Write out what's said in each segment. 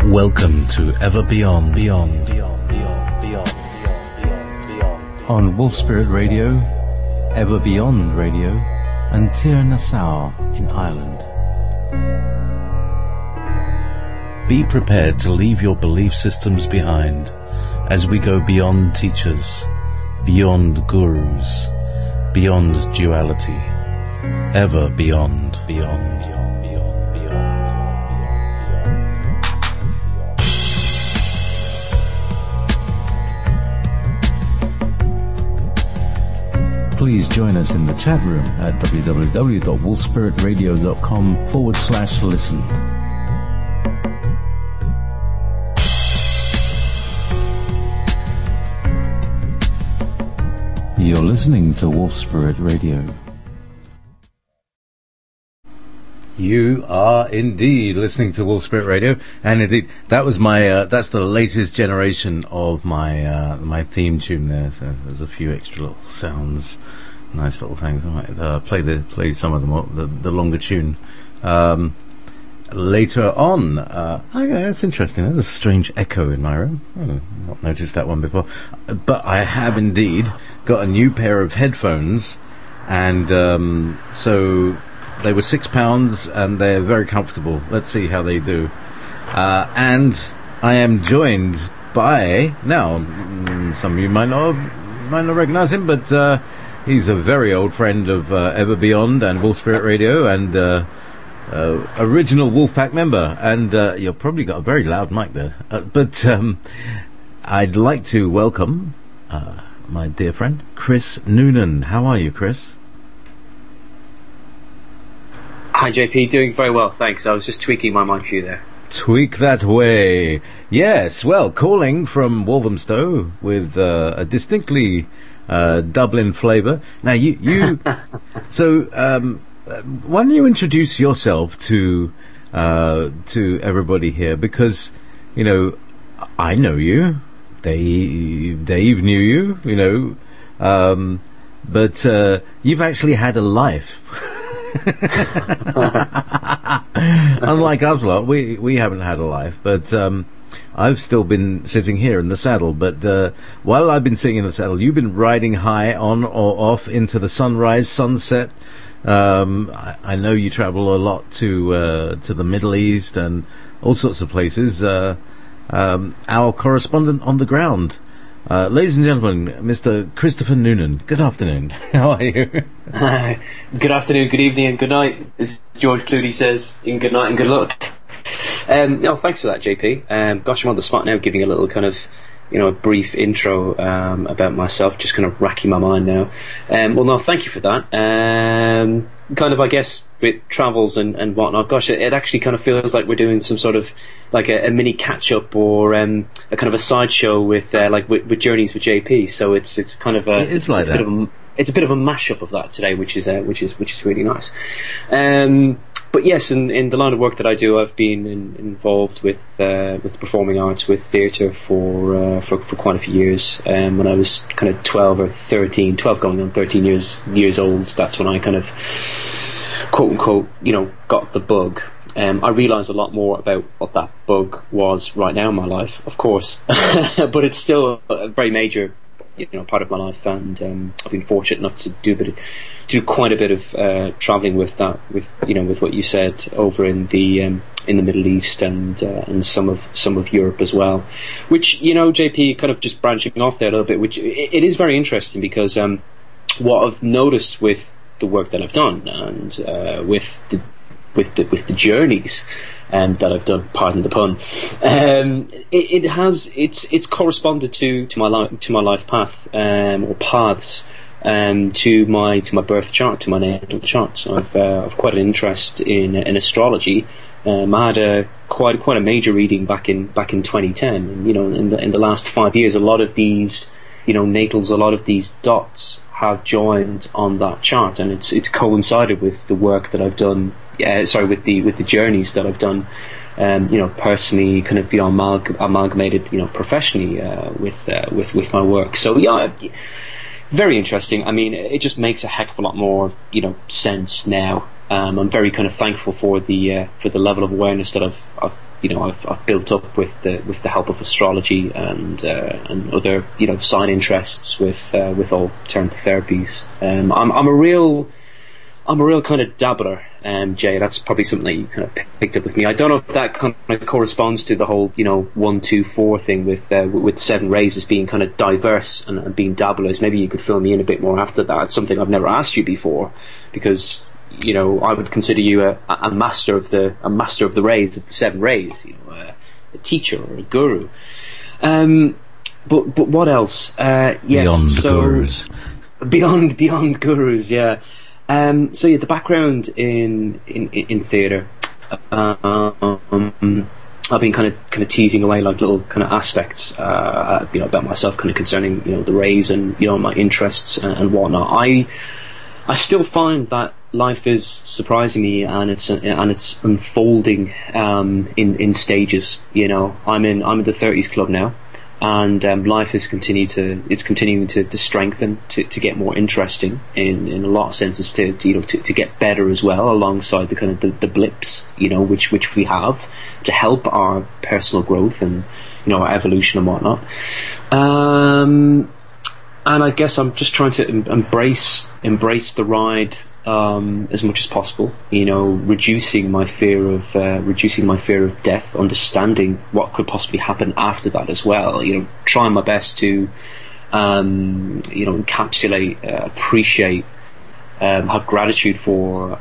Welcome to Ever Beyond, on Wolf Spirit Radio, Ever Beyond Radio, and Tir Nassau in Ireland. Be prepared to leave your belief systems behind as we go beyond teachers, beyond gurus, beyond duality, ever beyond. Please join us in the chat room at www.wolfspiritradio.com/listen. You're listening to Wolf Spirit Radio. You are indeed listening to Wolf Spirit Radio, and indeed that was my that's the latest generation of my my theme tune there. So there's a few extra little sounds, nice little things. I might play some of them, the longer tune later on. That's interesting. There's a strange echo in my room. I've not noticed that one before, but I have indeed got a new pair of headphones, and so. They were £6 and they're very comfortable. Let's see how they do. And I am joined by, now, some of you might not recognise him, but he's a very old friend of Ever Beyond and Wolf Spirit Radio, and original Wolfpack member. And you've probably got a very loud mic there. But I'd like to welcome my dear friend, Chris Noonan. How are you, Chris? Hi JP, doing very well, thanks. I was just tweaking my mic for you there. Tweak that way. Yes, well, calling from Walthamstow with a distinctly Dublin flavour. Now, you so why don't you introduce yourself to everybody here? Because, you know, I know you, Dave knew you, but you've actually had a life. Unlike us lot, we haven't had a life, but I've still been sitting here in the saddle. But while I've been sitting in the saddle, you've been riding high on or off into the sunrise, sunset. I know you travel a lot to the Middle East and all sorts of places. Our correspondent on the ground. Ladies and gentlemen, Mr. Christopher Noonan, good afternoon. How are you? Good afternoon, good evening, and good night, as George Clooney says, in good night and good luck. Thanks for that, JP. Gosh, I'm on the spot now, giving a little kind of, a brief intro about myself, just kind of racking my mind now. Thank you for that. Kind of, I guess, with travels and whatnot, gosh, it actually kind of feels like we're doing some sort of like a mini catch-up or a kind of a sideshow with Journeys with JP. So it's kind of it's a bit of a mashup of that today, which is really nice. But yes, in the line of work that I do, I've been involved with performing arts, with theatre for quite a few years. When I was kind of 12 going on 13 years old, that's when I kind of quote unquote got the bug. I realise a lot more about what that bug was right now in my life, of course, but it's still a very major part of my life, and I've been fortunate enough to do quite a bit of travelling with that, with what you said, over in the Middle East and some of Europe as well. Which JP, kind of just branching off there a little bit, which it is very interesting because what I've noticed with the work that I've done and with the journeys that I've done, pardon the pun, it's corresponded to my life path or paths, to my birth chart, to my natal chart. So I've quite an interest in astrology. I had quite a major reading back in 2010, and in the last 5 years, a lot of these natals, a lot of these dots have joined on that chart, and it's coincided with the work that I've done. With the journeys that I've done, personally, kind of amalgamated, professionally with my work. So yeah, very interesting. I mean, it just makes a heck of a lot more sense now. I'm very kind of thankful for the level of awareness that I've I've built up with the help of astrology and other side interests with alternative therapies. I'm a real kind of dabbler, Jay. That's probably something that you kind of picked up with me. I don't know if that kind of corresponds to the whole 1, 2, 4 thing with 7 rays as being kind of diverse and being dabblers. Maybe you could fill me in a bit more after that. It's something I've never asked you before, because I would consider you a master of the rays, of the 7 rays, a teacher or a guru. But what else? Beyond gurus. Beyond gurus, yeah. So the background in theatre. I've been kind of teasing away like little kind of aspects, about myself, kind of concerning the rays and my interests and whatnot. I still find that life is surprising me, and it's unfolding in stages. I'm in the 30s club now, and life is continuing to strengthen, to get more interesting in a lot of senses, to get better as well, alongside the kind of the blips which we have to help our personal growth and our evolution and whatnot. And I guess I'm just trying to embrace the ride as much as possible. Reducing my fear of death, understanding what could possibly happen after that as well. Trying my best to encapsulate, appreciate, have gratitude for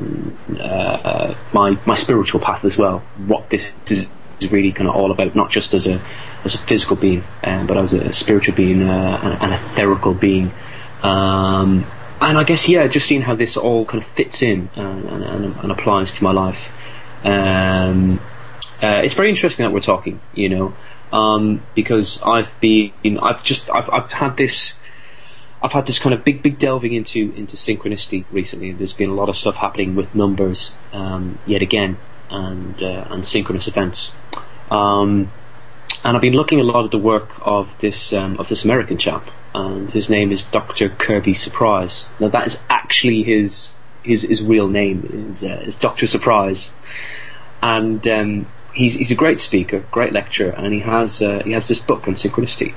my spiritual path as well. What this is really kind of all about, not just as a physical being, but as a spiritual being, an etherical being. And I guess, just seeing how this all kind of fits in and applies to my life. It's very interesting that we're talking, because I've had this kind of big delving into synchronicity recently. There's been a lot of stuff happening with numbers, yet again, and synchronous events. And I've been looking a lot at the work of this American chap, and his name is Dr. Kirby Surprise. Now that is actually his real name, is Dr. Surprise, and he's a great speaker, great lecturer, and he has this book on synchronicity,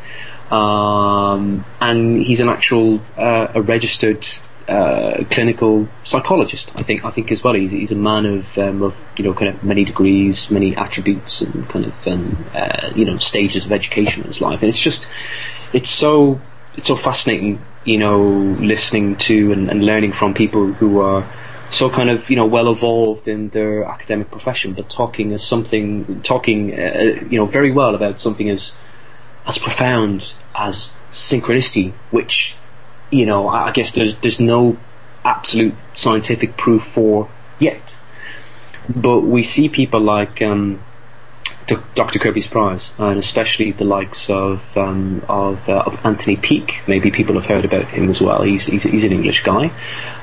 and he's an actual a registered clinical psychologist. I think as well. He's a man of kind of many degrees, many attributes, and kind of stages of education in his life. And it's so fascinating, listening to and learning from people who are so kind of well evolved in their academic profession, but talking very well about something as profound as synchronicity, which I guess there's no absolute scientific proof for yet, but we see people like Dr. Kirby Surprise, and especially the likes of Anthony Peake. Maybe people have heard about him as well. He's an English guy,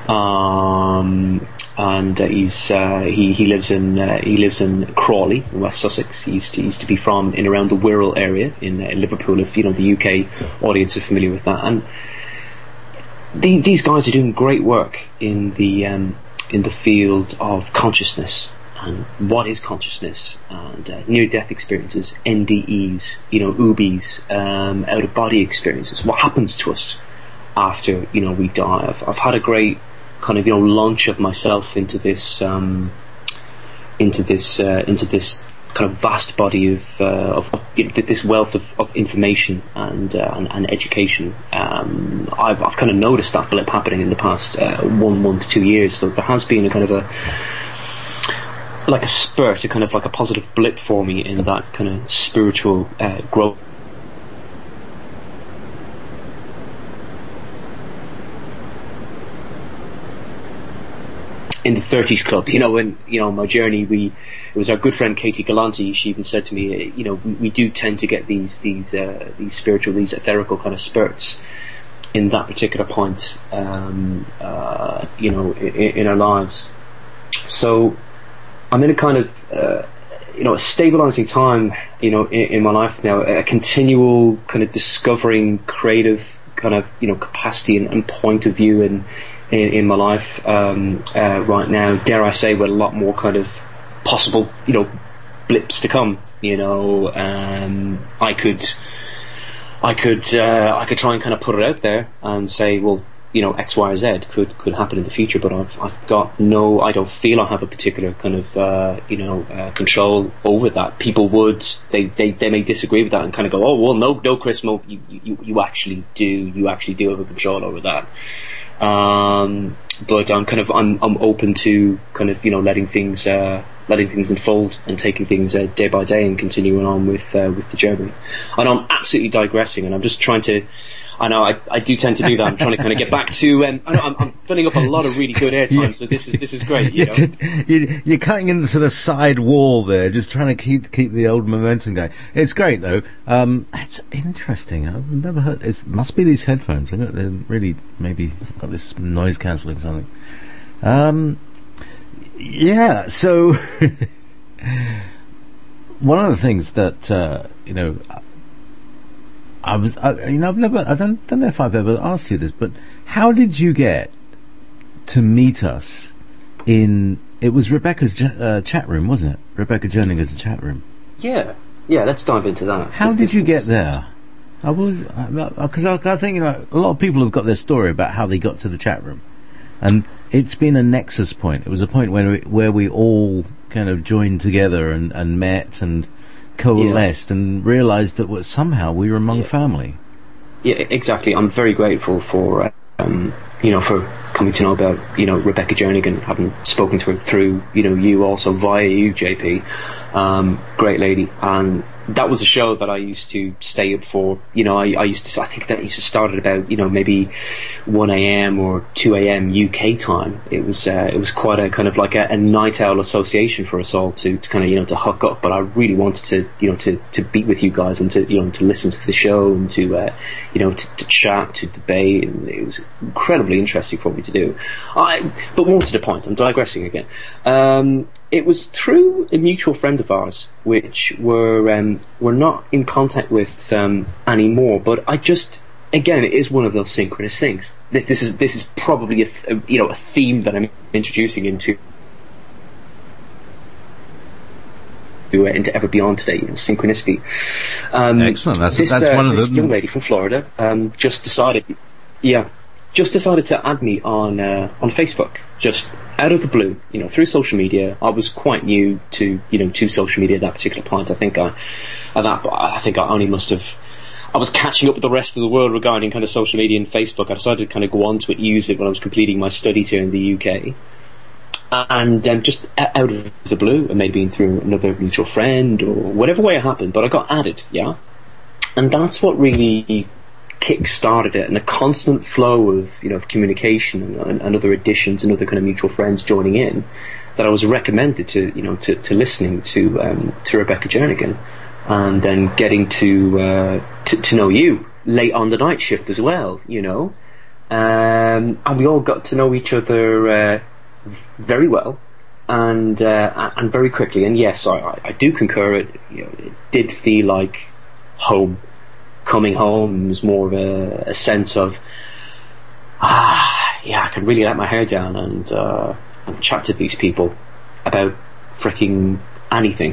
and he lives in Crawley in West Sussex. He used to be from in around the Wirral area in Liverpool. If the UK audience are familiar with that, and these guys are doing great work in the field of consciousness and what is consciousness, and near-death experiences, NDEs, UBIs, out-of-body experiences. What happens to us after we die? I've had a great kind of launch of myself into this kind of vast body of this wealth of information and education. I've kind of noticed that blip happening in the past 1 month, 2 years. So there has been a kind of a spurt, a kind of like a positive blip for me in that kind of spiritual growth. In the 30s club, when my journey, it was our good friend Katie Galante. She even said to me, we do tend to get these spiritual, these etherical kind of spurts in that particular point, in our lives. So I'm in a kind of a stabilizing time, in my life now, a continual kind of discovering creative kind of capacity and point of view in my life right now. Dare I say, with a lot more kind of possible blips to come. I could try and kind of put it out there and say, well, X, Y, or Z could happen in the future, but I don't feel I have a particular kind of control over that. People they may disagree with that and kind of go, oh well, no, Chris, no, you actually do have a control over that. But I'm open to kind of letting things unfold and taking things day by day and continuing on with the journey. I know I'm absolutely digressing, and I'm just trying to. I know I do tend to do that. I'm trying to kind of get back to. I'm filling up a lot of really good airtime, so this is great. You're cutting into the side wall there, just trying to keep the old momentum going. It's great though. It's interesting. I've never heard. It must be these headphones. They're really maybe got this noise cancelling something. Yeah. So one of the things that I don't know if I've ever asked you this, but how did you get to meet us it was Rebecca's chat room, wasn't it? Rebecca Jerninger's chat room. Yeah, let's dive into that. How did you get there? Because I think, a lot of people have got their story about how they got to the chat room. And it's been a nexus point. It was a point where we all kind of joined together and met and coalesced and realised that somehow we were among family. Yeah, exactly. I'm very grateful for for coming to know about Rebecca Jernigan, having spoken to her through you also via you, JP. Great lady, and that was a show that I used to stay up for. I think that used to start at about maybe 1 a.m. or 2 a.m. UK time. It was quite a kind of like a night owl association for us all to kind of to hook up. But I really wanted to be with you guys and to to listen to the show and to chat, to debate, and it was incredibly interesting for me to do. But more to the point, I'm digressing again. It was through a mutual friend of ours, which we're not in contact with anymore. But again, it is one of those synchronous things. This is probably a theme that I'm introducing into Ever Beyond today. Synchronicity. Excellent. That's one of this young lady from Florida just decided to add me on Facebook, just out of the blue, through social media. I was quite new to social media at that particular point. I think I was catching up with the rest of the world regarding kind of social media and Facebook. I decided to kind of go on to it, use it when I was completing my studies here in the UK. And just out of the blue, it may have been through another mutual friend or whatever way it happened, but I got added, yeah. And that's what really kick-started it, and a constant flow of communication and other additions and other kind of mutual friends joining in, that I was recommended to listening to Rebecca Jernigan, and then getting to know you late on the night shift as well, and we all got to know each other very well and very quickly. And yes, I do concur. It did feel like home. Coming home was more of a sense of I can really let my hair down and chat to these people about freaking anything,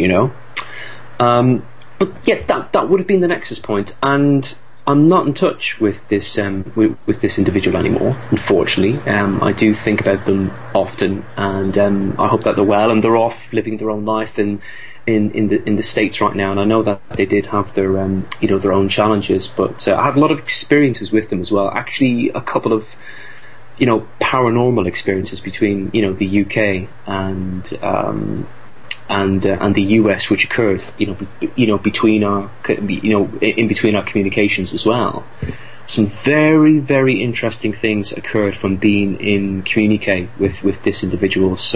but yeah, that would have been the nexus point. And I'm not in touch with this individual anymore, unfortunately. I do think about them often, and I hope that they're well and they're off living their own life in the States right now. And I know that they did have their their own challenges, but I had a lot of experiences with them as well. Actually, a couple of paranormal experiences between the UK and the US, which occurred between our in between our communications as well. Some very, very interesting things occurred from being in communique with this individual. So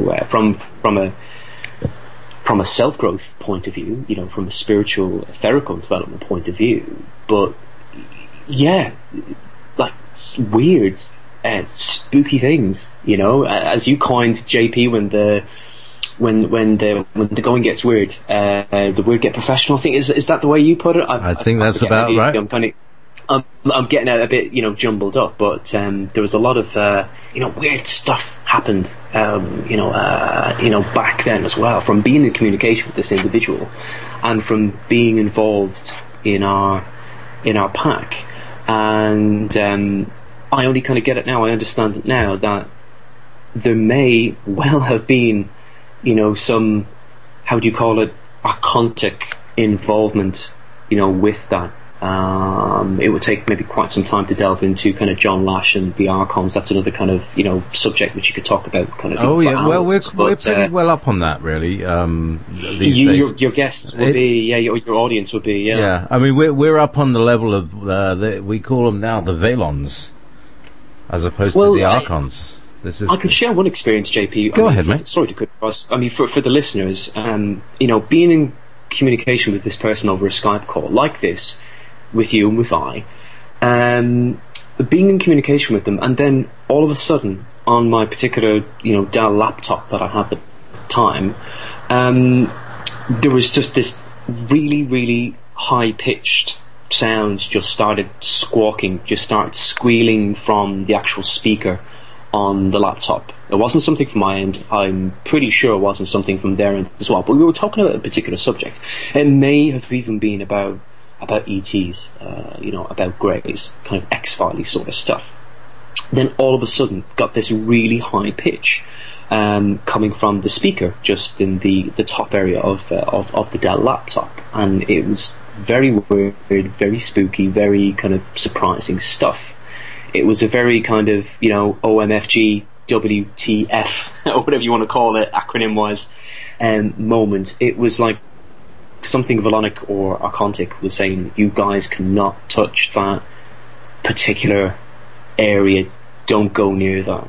from a self-growth point of view, from a spiritual, etherical development point of view, but yeah, like weird, spooky things, as you coined, JP, when the going gets weird, the weird get professional. I think is that the way you put it? I think that's about right. I'm getting a bit, jumbled up, but there was a lot of, weird stuff happened, back then as well, from being in communication with this individual, and from being involved in our pack, and I only kind of get it now. I understand it now that there may well have been, some, how do you call it, occultic involvement, with that. It would take maybe quite some time to delve into kind of John Lash and the Archons. That's another kind of subject which you could talk about. Kind of. Oh yeah, well we're pretty well up on that really. These days, your guests would be your audience would be yeah. I mean we're up on the level of we call them now the Valons, as opposed to the Archons. I can share one experience, JP. Go ahead, mate. Sorry to cut across. I mean, for the listeners, being in communication with this person over a Skype call like this, with you and with I, being in communication with them, and then all of a sudden, on my particular, Dell laptop that I had at the time, there was just this really, really high-pitched sounds just started squawking, just started squealing from the actual speaker on the laptop. It wasn't something from my end. I'm pretty sure it wasn't something from their end as well. But we were talking about a particular subject. It may have even been about ETs, about Greys, kind of X-Filey sort of stuff. Then all of a sudden, got this really high pitch coming from the speaker, just in the top area of the Dell laptop, and it was very weird, very spooky, very kind of surprising stuff. It was a very kind of, OMFG, WTF, or whatever you want to call it, acronym-wise, moment. It was like something Valonic or Archontic was saying, you guys cannot touch that particular area, don't go near that,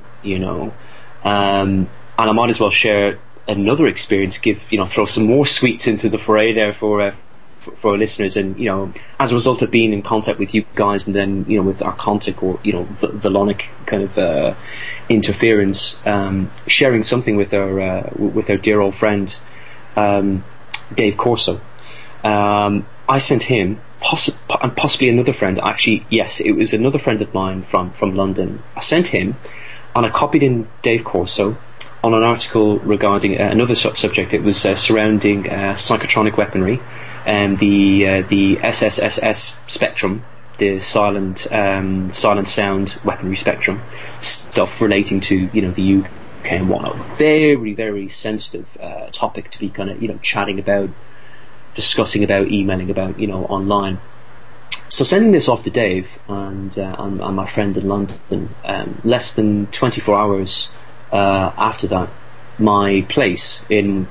And I might as well share another experience, throw some more sweets into the fray there for our listeners, and as a result of being in contact with you guys, and then with Archontic or Valonic kind of interference, sharing something with our dear old friend Dave Corso. I sent him and possibly another friend. Actually, yes, it was another friend of mine from London. I sent him, and I copied in Dave Corso on an article regarding another subject. It was surrounding psychotronic weaponry and the SSSS spectrum, the silent sound weaponry spectrum stuff relating to the UK and whatnot. Very, very sensitive topic to be kind of chatting about, discussing about, emailing about online. So sending this off to Dave and my friend in London, less than 24 hours after that, my place in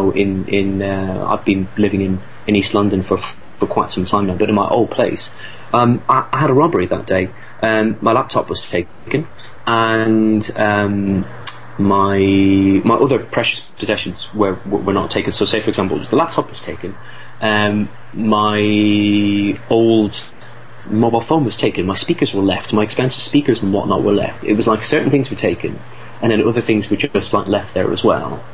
I've been living in East London for quite some time now, but in my old place, I had a robbery that day. My laptop was taken, and my other precious possessions were not taken. So, say for example, the laptop was taken, my old mobile phone was taken, my speakers were left, my expensive speakers and whatnot were left. It was like certain things were taken, and then other things were just like left there as well.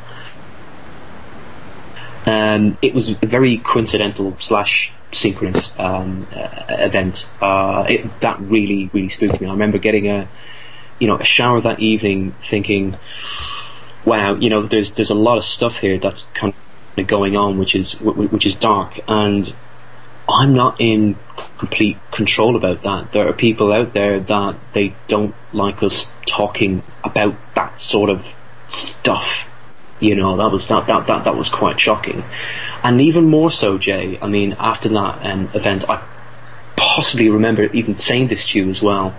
It was a very coincidental / synchronous event. That really, really spooked me. I remember getting a shower that evening, thinking, "Wow, there's a lot of stuff here that's kind of going on, which is dark, and I'm not in complete control about that. There are people out there that they don't like us talking about that sort of stuff." That was quite shocking. And even more so, Jay, I mean, after that event, I possibly remember even saying this to you as well.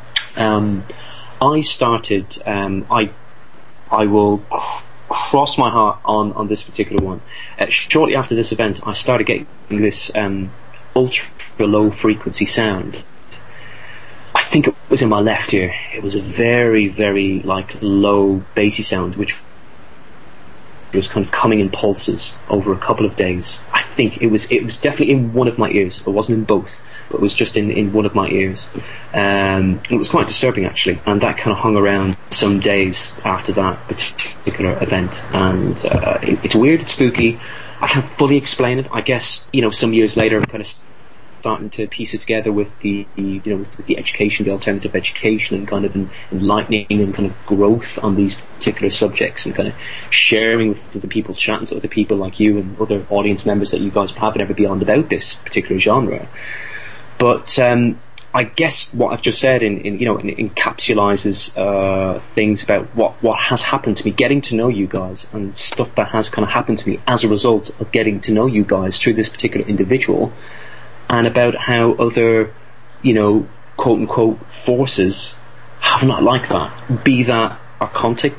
I started, I will cross my heart on this particular one. Shortly after this event, I started getting this ultra low frequency sound. I think it was in my left ear. It was a very, very low bassy sound, which was kind of coming in pulses over a couple of days. I think it was definitely in one of my ears. It wasn't in both, but it was just in one of my ears. It was quite disturbing, actually, and that kind of hung around some days after that particular event. And it's weird, it's spooky. I can't fully explain it. I guess some years later, I'm kind of starting to piece it together with the with the education, the alternative education, and kind of enlightening and kind of growth on these particular subjects, and kind of sharing with other people, chatting to other people like you and other audience members that you guys have and ever beyond about this particular genre. But I guess what I've just said encapsulizes things about what has happened to me, getting to know you guys, and stuff that has kind of happened to me as a result of getting to know you guys through this particular individual, and about how other, quote unquote forces have not like that. Be that archontic,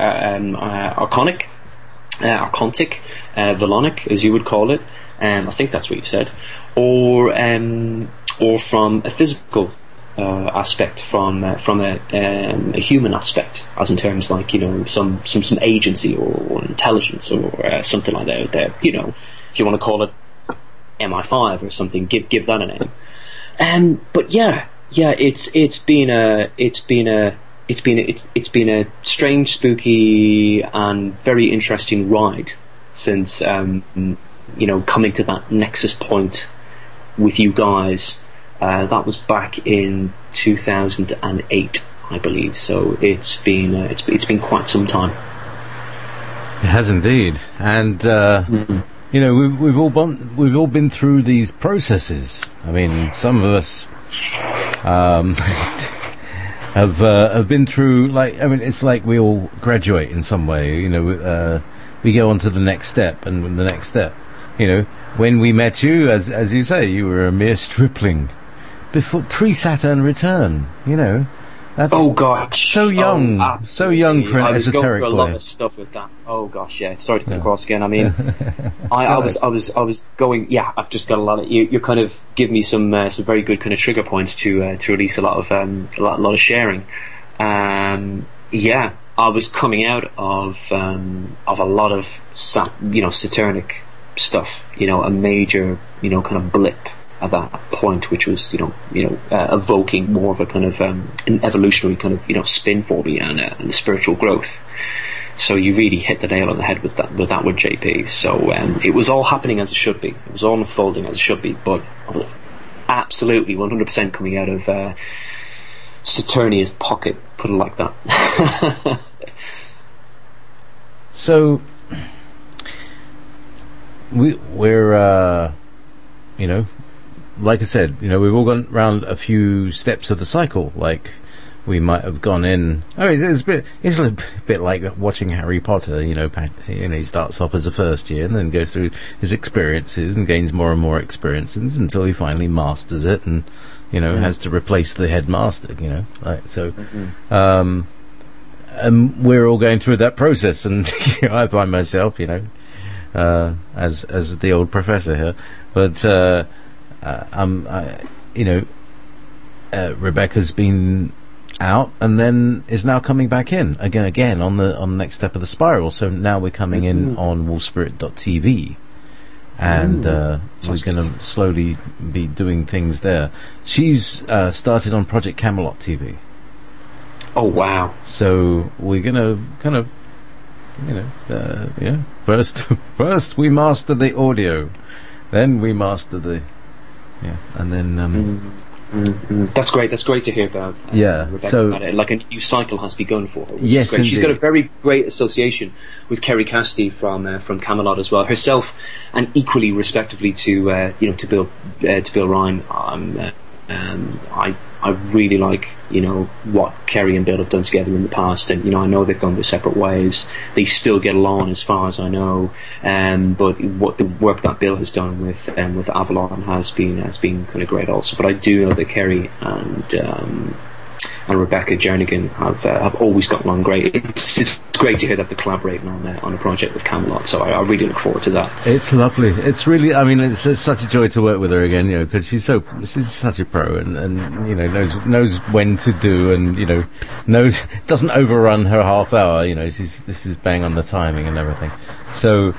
Velonic, as you would call it, I think that's what you said, or from a physical aspect, from a human aspect, as in terms like some agency or intelligence or something like that. If you want to call it MI5 or something, give that a name. But yeah, it's been a strange, spooky, and very interesting ride since coming to that nexus point with you guys. That was back in 2008, I believe. So it's been quite some time. It has indeed, and we've all been through these processes. I mean, some of us have been through. It's like we all graduate in some way. We go on to the next step, and the next step. When we met you, as you say, you were a mere stripling before pre-Saturn return. That's oh gosh, so young, so young for an esoteric boy. I was going through a lot of stuff with that. Oh gosh, yeah. Sorry to come across again. I mean, I was going. Yeah, I've just got a lot of. You're kind of giving me some very good kind of trigger points to release a lot of sharing. Yeah, I was coming out of a lot of Saturnic stuff, a major, kind of blip at that point, which was, evoking more of a kind of an evolutionary kind of, spin for me and spiritual growth. So you really hit the nail on the head with that with JP. So it was all happening as it should be. It was all unfolding as it should be. But absolutely, 100% coming out of Saturnia's pocket. Put it like that. So we're like I said, we've all gone round a few steps of the cycle. Like we might have gone in. It's a little bit like watching Harry Potter. He starts off as a first year and then goes through his experiences and gains more and more experiences until he finally masters it and has to replace the headmaster. And we're all going through that process, and I find myself, as the old professor here, but Rebecca's been out and then is now coming back in again on the next step of the spiral. So now we're coming in on wolfspirit.tv, and we're going to slowly be doing things there. She's started on Project Camelot TV. Oh wow! So we're going to kind of first we master the audio, then we master the and then that's great. That's great to hear about. Rebecca, so about it. Like a new cycle has begun for her. Yes, she's got a very great association with Kerry Cassidy from Camelot as well. Herself, and equally respectively to Bill Ryan. I really like what Kerry and Bill have done together in the past, and I know they've gone their separate ways. They still get along as far as I know, but what the work that Bill has done with Avalon has been kind of great also. But I do know that Kerry and Rebecca Jernigan have always gotten on great. It's great to hear that they're collaborating on a project with Camelot. So I really look forward to that. It's lovely. It's really, it's such a joy to work with her again. Because she's such a pro and knows when to do and doesn't overrun her half hour. This is bang on the timing and everything. So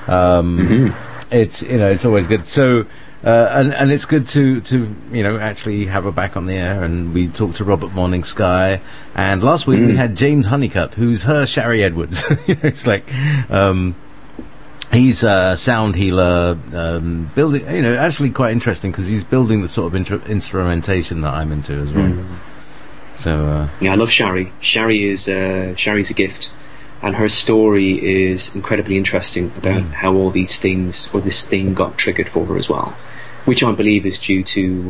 it's always good. So. And it's good to actually have her back on the air, and we talked to Robert Morning Sky, and last week we had James Honeycutt, who's her Shari Edwards. It's like He's a sound healer, building. Actually quite interesting because he's building the sort of instrumentation that I'm into as well. So I love Shari. Shari's a gift, and her story is incredibly interesting about how all these things, or this thing, got triggered for her as well, which I believe is due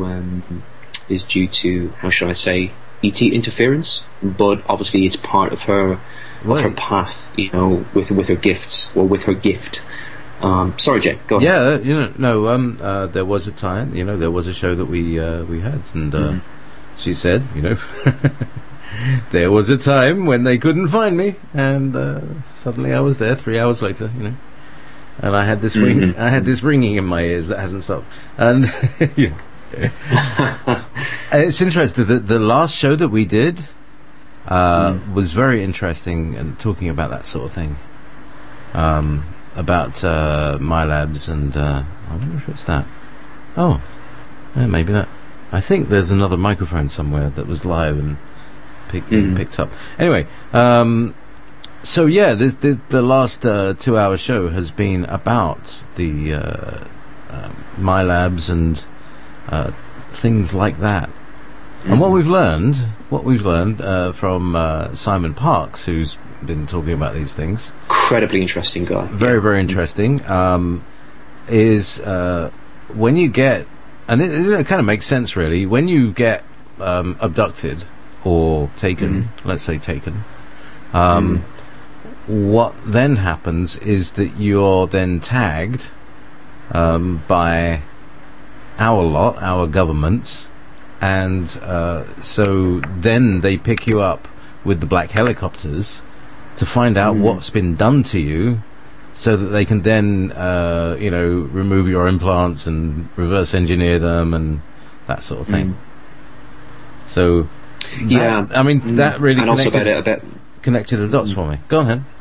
to how shall I say, ET interference, but obviously it's part of her path, with her gifts, or with her gift. Sorry, Jay, go ahead. Yeah, there was a time, there was a show that we had, and she said, there was a time when they couldn't find me, and suddenly I was there 3 hours later, and I had this ringing in my ears that hasn't stopped, and it's interesting that the last show that we did was very interesting, and talking about that sort of thing. About MyLabs, and I wonder if it's that. Oh, yeah, maybe that. I think there's another microphone somewhere that was live and picked up. Anyway, so yeah, the last 2 hour show has been about the MyLabs and things like that. And what we've learned from Simon Parks, who's been talking about these things, incredibly interesting guy, very interesting, is when you get, and it kind of makes sense really, when you get abducted or taken, let's say taken, what then happens is that you're then tagged by our governments, and so then they pick you up with the black helicopters to find out what's been done to you, so that they can then remove your implants and reverse engineer them and that sort of thing. So that really and connected the dots for me. Go on ahead.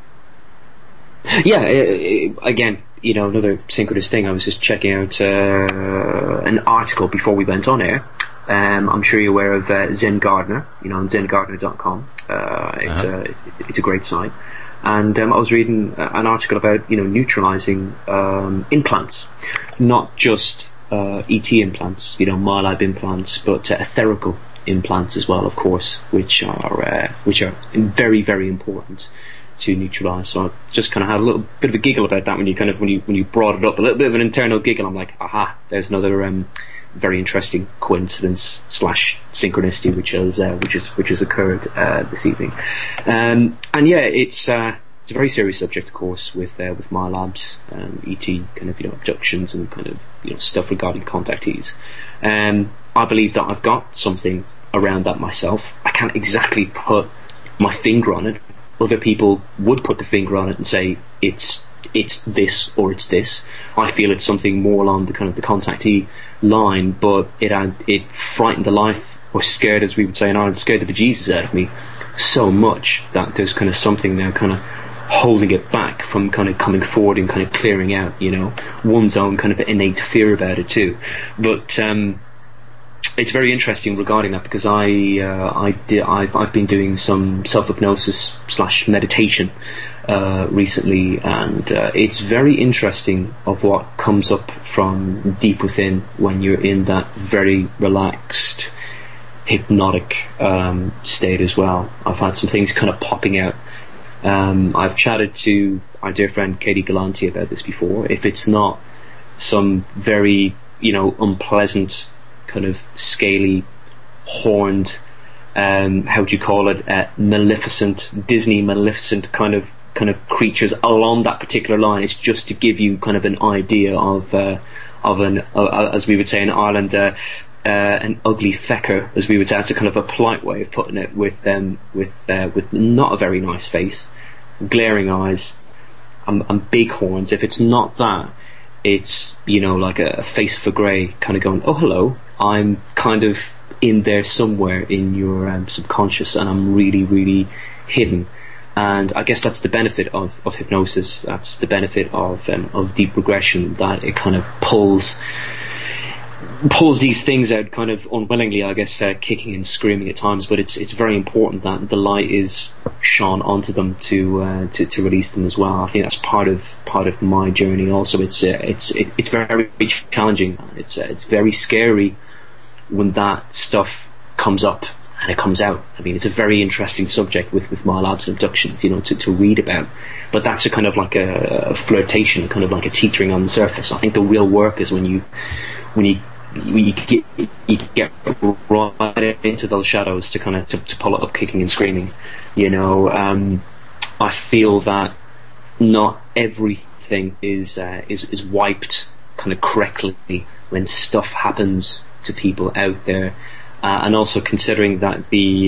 Yeah, again, another synchronous thing. I was just checking out an article before we went on air. I'm sure you're aware of Zen Gardener, on zengardner.com. It's a great site. And I was reading an article about, neutralizing implants, not just ET implants, MyLab implants, but etherical implants as well, of course, which are very, very important to neutralize. So I just kind of had a little bit of a giggle about that when you brought it up, a little bit of an internal giggle. I'm like, aha, there's another very interesting coincidence / synchronicity which has occurred this evening. And yeah, it's a very serious subject, of course, with MyLabs, ET kind of abductions and kind of stuff regarding contactees. I believe that I've got something around that myself. I can't exactly put my finger on it. Other people would put the finger on it and say it's this or it's this. I feel it's something more along the kind of the contactee line, but it frightened the life, or scared, as we would say in Ireland, scared the bejesus out of me so much that there's kind of something there kind of holding it back from kind of coming forward and kind of clearing out, one's own kind of innate fear about it too. But it's very interesting regarding that, because I've been doing some self-hypnosis / meditation recently, and it's very interesting of what comes up from deep within when you're in that very relaxed, hypnotic state as well. I've had some things kind of popping out. I've chatted to our dear friend Katie Galante about this before. If it's not some very unpleasant kind of scaly, horned, how do you call it, Disney maleficent kind of creatures along that particular line, it's just to give you kind of an idea of an as we would say in Ireland, an ugly fecker, as we would say. That's a kind of a polite way of putting it, with not a very nice face, glaring eyes, and big horns. If it's not that, it's like a face for grey, kind of going, oh hello, I'm kind of in there somewhere in your subconscious, and I'm really, really hidden. And I guess that's the benefit of hypnosis. That's the benefit of deep regression, that it kind of pulls pulls these things out kind of unwillingly, I guess, kicking and screaming at times. But it's very important that the light is shone onto them to release them as well. I think that's part of my journey. Also, it's very challenging. It's very scary when that stuff comes up and it comes out. I mean, it's a very interesting subject with MyLabs and abductions, to read about. But that's a kind of like a flirtation, kind of like a teetering on the surface. I think the real work is when you get right into those shadows to kind of to pull it up kicking and screaming. I feel that not everything is wiped kind of correctly when stuff happens to people out there, and also considering that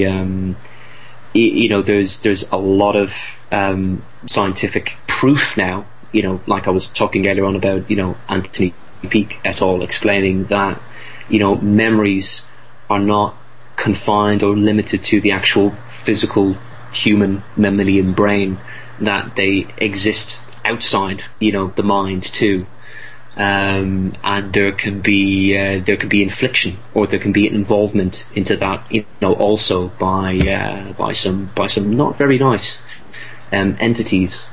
there's a lot of scientific proof now. Like I was talking earlier on about Anthony Peake et al. Explaining that memories are not confined or limited to the actual physical human mammalian brain, that they exist outside the mind too, and there can be infliction, or there can be involvement into that also by some not very nice entities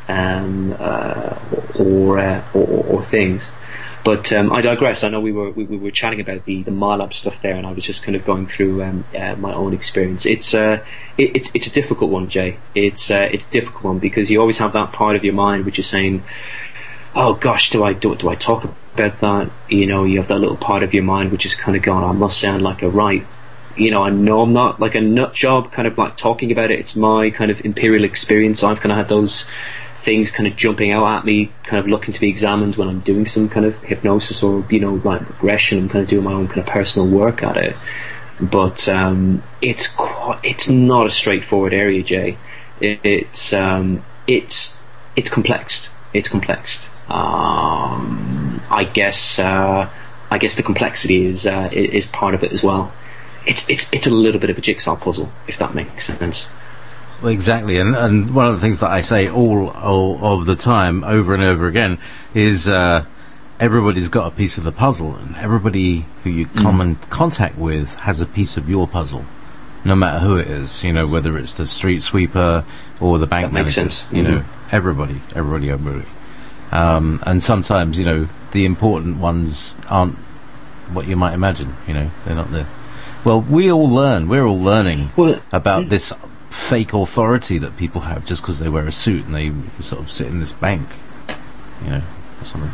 or things. But I digress. I know we were chatting about the MyLab stuff there, and I was just kind of going through my own experience. It's a difficult one, Jay. It's a difficult one because you always have that part of your mind which is saying, "Oh gosh, do I talk about that?" You have that little part of your mind which is kind of going, "I must sound like a right." I know I'm not like a nut job, kind of like talking about it. It's my kind of imperial experience. I've kind of had those things kind of jumping out at me, kind of looking to be examined when I'm doing some kind of hypnosis or like regression. I'm kind of doing my own kind of personal work at it, but it's not a straightforward area, Jay. It's complex. It's complex. I guess the complexity is part of it as well. It's a little bit of a jigsaw puzzle, if that makes sense. Well, exactly, and one of the things that I say all of the time, over and over again, is everybody's got a piece of the puzzle, and everybody who you come in contact with has a piece of your puzzle, no matter who it is. Whether it's the street sweeper or the bank manager. Makes sense. Everybody. And sometimes, the important ones aren't what you might imagine. They're not the. Well, we all learn. We're all learning about this fake authority that people have just because they wear a suit and they sort of sit in this bank, or something.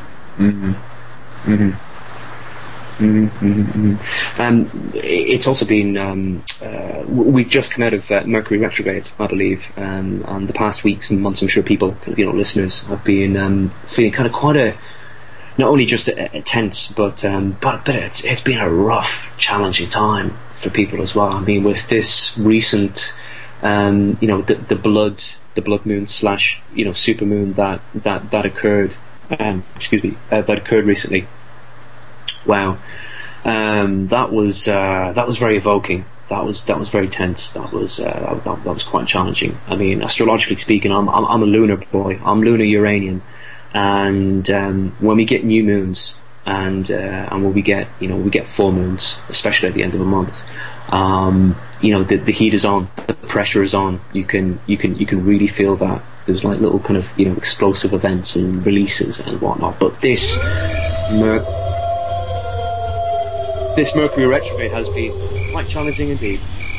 It's also been we've just come out of Mercury retrograde, I believe, and the past weeks and months, I'm sure people, listeners, have been feeling kind of quite a, not only just a tense, but it's been a rough, challenging time for people as well. I mean, with this recent the blood moon / super moon that occurred that occurred recently. Wow. That was very evoking. That was very tense. That was quite challenging. I mean, astrologically speaking, I'm a lunar boy. I'm lunar Uranian, and when we get new moons and when we get full moons, especially at the end of a month, the heat is on, the pressure is on. You can really feel that there's like little kind of explosive events and releases and whatnot. But this Mercury retrograde has been quite challenging indeed.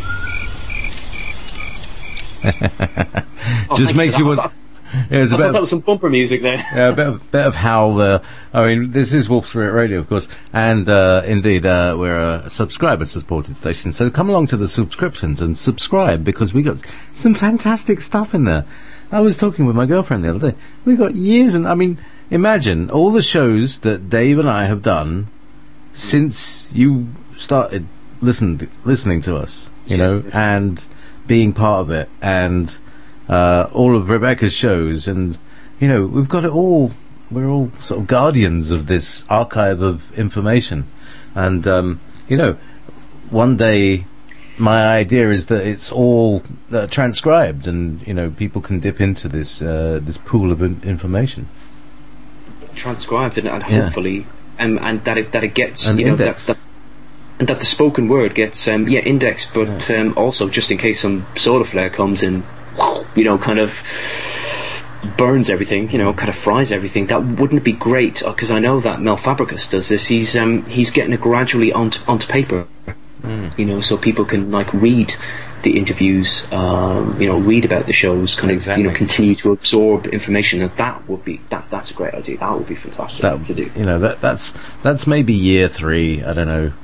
Just makes you want. Yeah, I thought that was some bumper music there. Yeah, a bit of howl. I mean, this is Wolf Spirit Radio, of course, and indeed we're a subscriber-supported station. So come along to the subscriptions and subscribe, because we got some fantastic stuff in there. I was talking with my girlfriend the other day. We got years, and I mean, imagine all the shows that Dave and I have done since you started listening to us, and being part of it, and all of Rebecca's shows, and we've got it all. We're all sort of guardians of this archive of information, and one day my idea is that it's all transcribed, and people can dip into this pool of information. Transcribed and hopefully and that it gets An index. and that the spoken word gets indexed, but also just in case some solar flare comes and kind of burns everything, kind of fries everything. That wouldn't be great, because I know that Mel Fabregas does this. He's getting it gradually onto paper, so people can read the interviews, read about the shows, kind of continue to absorb information. And that would be that's a great idea. That would be fantastic to do. That's maybe year 3. I don't know.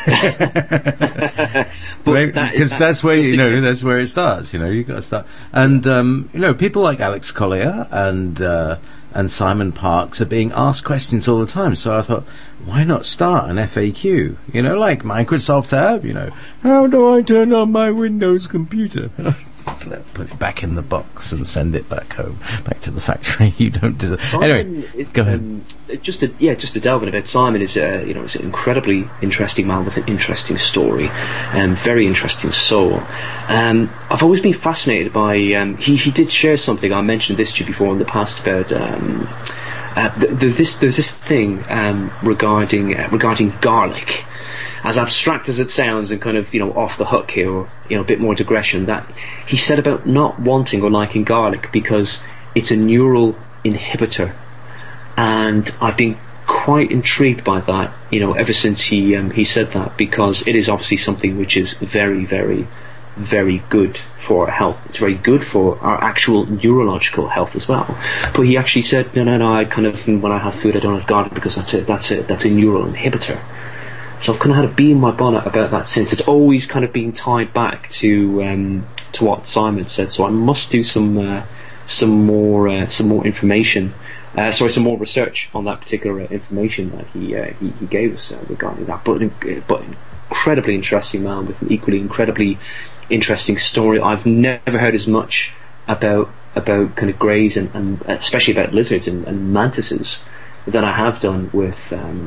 Because that's where that's where it starts. You've got to start, and people like Alex Collier and Simon Parkes are being asked questions all the time. So I thought, why not start an FAQ? Like Microsoft have. How do I turn on my Windows computer? Put it back in the box and send it back home, back to the factory. You don't deserve. Simon, Anyway, go ahead. Just to delve in a bit. Simon is is an incredibly interesting man with an interesting story, and very interesting soul. I've always been fascinated by. He did share something. I mentioned this to you before in the past about. There's this thing regarding garlic. As abstract as it sounds, and kind of off the hook here, or a bit more digression, that he said about not wanting or liking garlic because it's a neural inhibitor, and I've been quite intrigued by that, ever since he said that, because it is obviously something which is very, very, very good for our health. It's very good for our actual neurological health as well. But he actually said, no, I kind of, when I have food, I don't have garlic because that's a neural inhibitor. So I've kind of had a bee in my bonnet about that since. It's always kind of been tied back to what Simon said. So I must do some more information. Some more research on that particular information that he gave us regarding that. But incredibly interesting man with an equally incredibly interesting story. I've never heard as much about kind of greys and especially about lizards and mantises than I have done with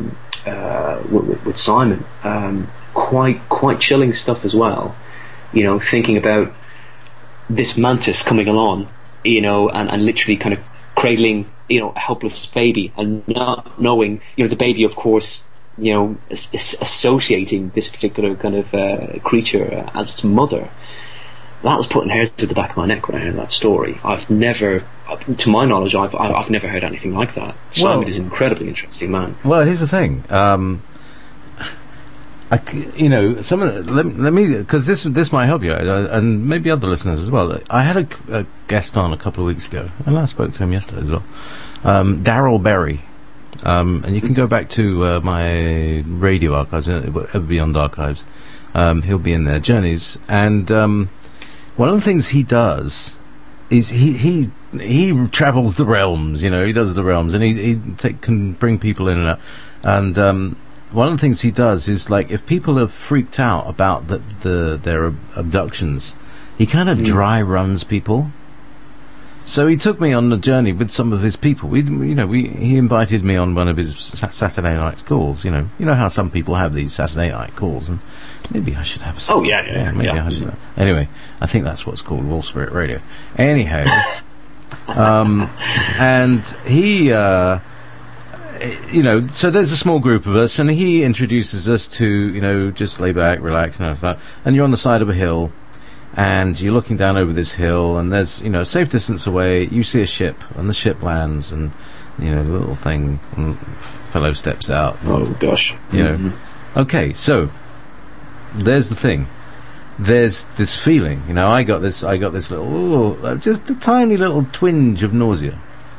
Simon. Quite chilling stuff as well. Thinking about this mantis coming along, and literally kind of cradling, a helpless baby, and not knowing, the baby, of course, associating this particular kind of creature as its mother. That was putting hairs to the back of my neck when I heard that story. I've never, to my knowledge, I've never heard anything like that. Simon is an incredibly interesting man. Well, here's the thing. Let me, because this might help you, and maybe other listeners as well. I had a guest on a couple of weeks ago, and I spoke to him yesterday as well. Darryl Berry. And you can go back to my radio archives, Ever Beyond Archives. He'll be in there, Journeys, and one of the things he does is he travels the realms. He does the realms, and he can bring people in and out. And one of the things he does is, like, if people are freaked out about their abductions, he kind of dry runs people. So he took me on a journey with some of his people. He invited me on one of his Saturday night calls. You know how some people have these Saturday night calls, and maybe I should have a. Oh yeah. I should. Anyway, I think that's what's called Wall Spirit Radio. Anyhow, and he, so there's a small group of us, and he introduces us to, just lay back, relax, and stuff. And you're on the side of a hill. And you're looking down over this hill, and there's, a safe distance away, you see a ship, and the ship lands, and, the little thing, and fellow steps out. And, oh, gosh. Okay, so, there's the thing. There's this feeling, I got this little, just a tiny little twinge of nausea.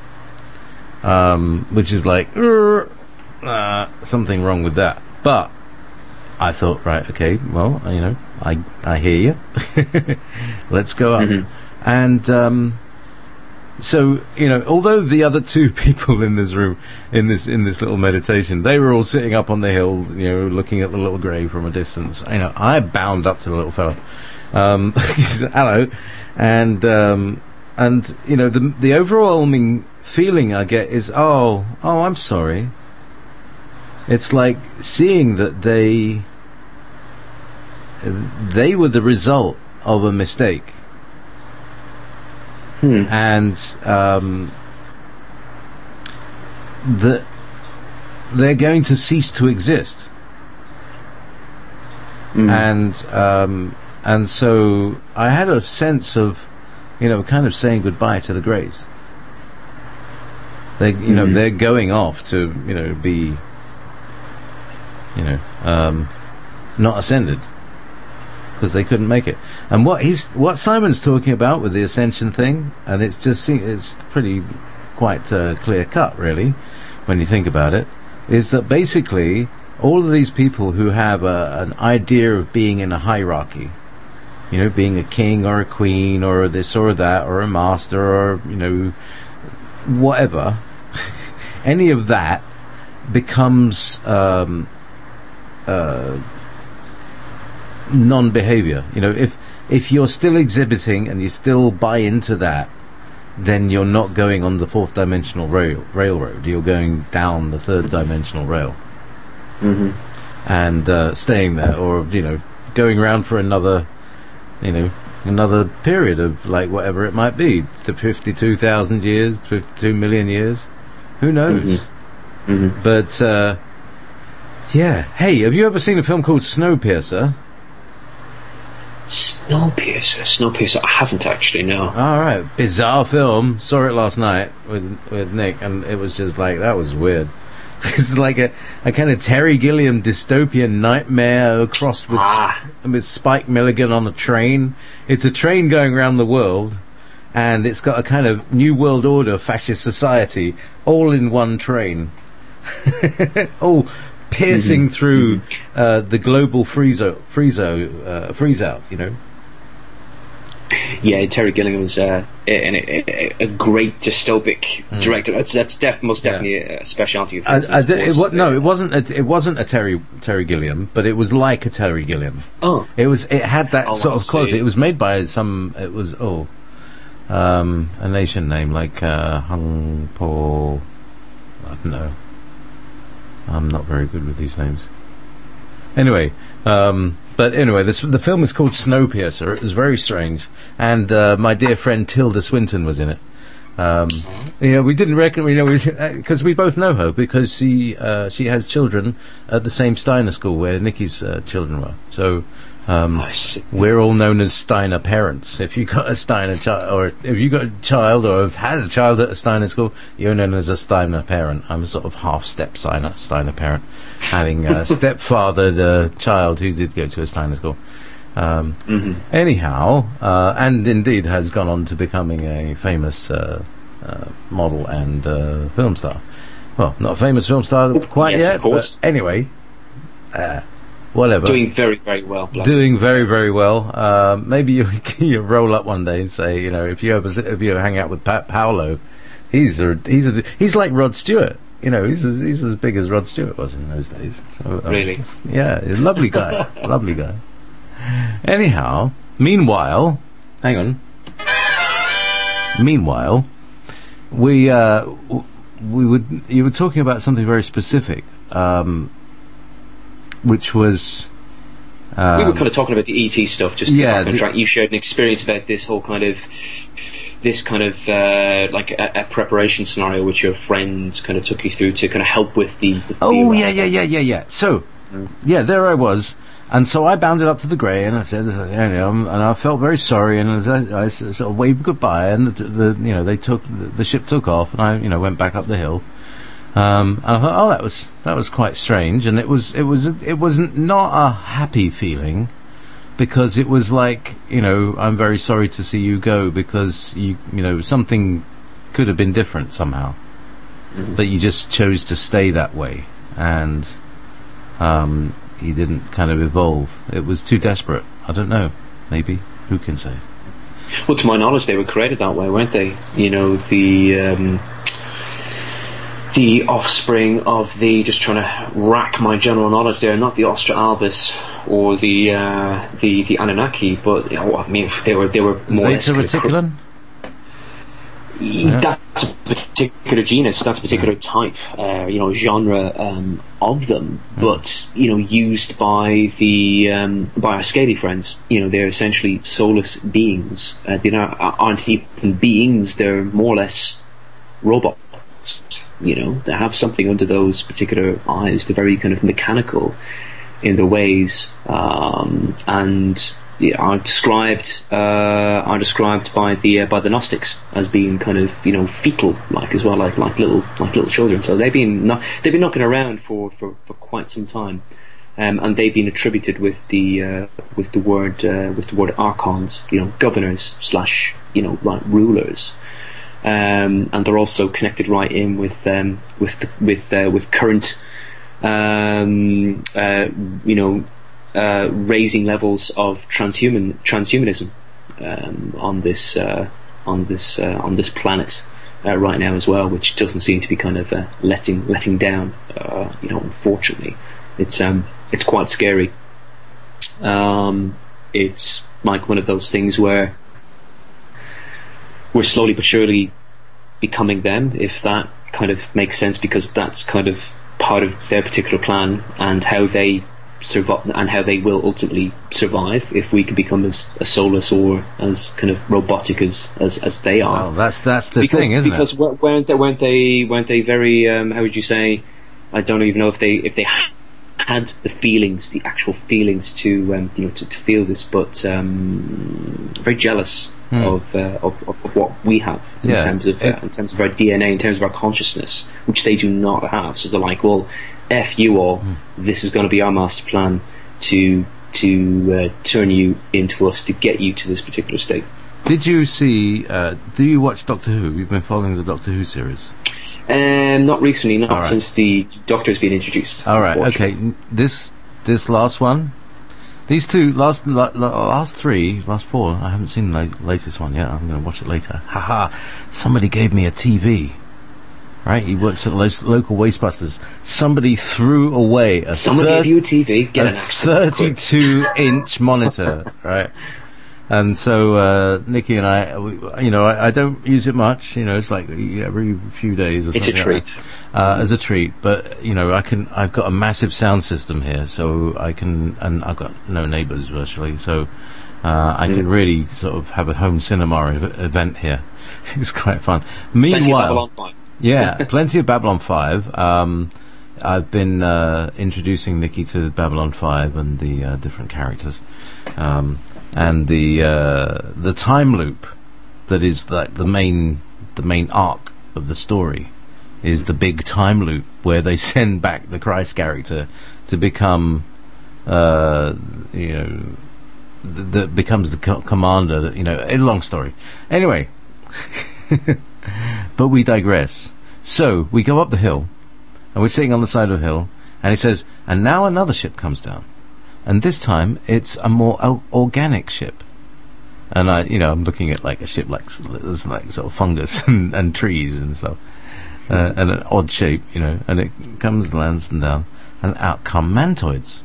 Which is like, something wrong with that. But, I thought, right, okay, well, I hear you. Let's go up. Mm-hmm. And so, although the other two people in this room, in this little meditation, they were all sitting up on the hill, looking at the little grave from a distance. I bound up to the little fellow. He said, hello. And the overwhelming feeling I get is, oh, I'm sorry. It's like seeing that they were the result of a mistake. And they're going to cease to exist. And so I had a sense of, kind of saying goodbye to the Greys. They, they're going off to, be, not ascended because they couldn't make it. And what Simon's talking about with the ascension thing, and it's pretty quite clear cut, really, when you think about it, is that basically all of these people who have an idea of being in a hierarchy, being a king or a queen or this or that or a master or whatever, any of that becomes non-behavior. If you're still exhibiting and you still buy into that, then you're not going on the fourth dimensional railroad. You're going down the third dimensional rail, and staying there, or going around for another period of like whatever it might be, the 52,000 years, 52 million years, who knows? But yeah. Hey, have you ever seen a film called Snowpiercer? Snowpiercer. I haven't actually. No. All right, bizarre film. Saw it last night with Nick, and it was just like, that was weird. It's like a kind of Terry Gilliam dystopian nightmare crossed with Spike Milligan on a train. It's a train going around the world, and it's got a kind of New World Order fascist society all in one train. All piercing through the global freeze out, Yeah, Terry Gilliam was a great dystopic director. That's most definitely a speciality of his. It wasn't a Terry Gilliam, but it was like a Terry Gilliam. Oh, it had that sort of quality. It was made by a nation name like Hung Po. I don't know. I'm not very good with these names. Anyway, the film is called Snowpiercer. It was very strange, and my dear friend Tilda Swinton was in it. We didn't reckon, because we both know her because she has children at the same Steiner school where Nikki's children were. So we're all known as Steiner parents. If you got a Steiner child, or if you got a child, or have had a child at a Steiner school, you're known as a Steiner parent. I'm a sort of half-step Steiner parent, having stepfathered a child who did go to a Steiner school. Anyhow, and indeed has gone on to becoming a famous model and film star. Well, not a famous film star quite yet, but anyway. Whatever. Doing very, very well. Doing very, very well. Maybe you roll up one day and say, if you hang out with Paolo, he's like Rod Stewart. He's as big as Rod Stewart was in those days. So, really? Yeah, lovely guy. Lovely guy. Anyhow, meanwhile, hang on. Meanwhile, you were talking about something very specific. Which was we were kind of talking about the ET stuff. Just you shared an experience about this kind of like a preparation scenario which your friend kind of took you through to kind of help with the yeah. So there I was, and so I bounded up to the Grey and I said, and I felt very sorry, and I sort of waved goodbye, and the ship took off, and I went back up the hill. And I thought, that was quite strange, and it wasn't not a happy feeling, because it was like, I'm very sorry to see you go, because something could have been different somehow, but you just chose to stay that way, and you didn't kind of evolve. It was too desperate. I don't know. Maybe, who can say? Well, to my knowledge, they were created that way, weren't they? The offspring of just trying to rack my general knowledge there, not the Ostra albus or the Anunnaki, but they were more Zeta Reticulum. That's a particular genus, that's a particular type, genre of them, but used by our scaly friends. They're essentially soulless beings. They aren't even beings; they're more or less robots. They have something under those particular eyes. They're very kind of mechanical in their ways, and are described by the Gnostics as being kind of fetal like as well, like little children. So they've been knocking around for quite some time, and they've been attributed with the word archons, governors / like rulers. And they're also connected right in with current raising levels of transhumanism on this planet right now as well, which doesn't seem to be kind of letting down. Unfortunately, it's quite scary. It's like one of those things where we're slowly but surely becoming them, if that kind of makes sense, because that's kind of part of their particular plan and how they survive and how they will ultimately survive if we can become as soulless or as kind of robotic as they are. Well, that's the thing, isn't it? Because weren't they very how would you say? I don't even know if they had the actual feelings to feel this, but very jealous of what we have in terms of our DNA, in terms of our consciousness, which they do not have. So they're like, well, F you all, this is going to be our master plan to turn you into us, to get you to this particular state. Did you see? Do you watch Doctor Who? You've been following the Doctor Who series. Not recently, not right. Since the Doctor's been introduced. All right, okay. This last one, these two last four. I haven't seen the latest one yet. I'm going to watch it later. Haha! Somebody gave me a TV. Right, he works at local Wastebusters. Somebody threw away a 32-inch monitor. Right. And so Nikki and I, I don't use it much. It's like every few days or something. It's a treat. As a treat, but I've got a massive sound system here, so I can, and I've got no neighbours virtually, so I can really sort of have a home cinema event here. It's quite fun. Meanwhile, plenty of Babylon 5. I've been introducing Nikki to Babylon 5 and the different characters. And the time loop that is like the main arc of the story is the big time loop where they send back the Christ character to become that becomes the commander. That a long story. Anyway, but we digress. So we go up the hill, and we're sitting on the side of the hill, and he says, and now another ship comes down. And this time it's a more organic ship, and I'm looking at like a ship there's like sort of fungus and trees and stuff, and an odd shape, and it comes, lands and down, and out come mantoids,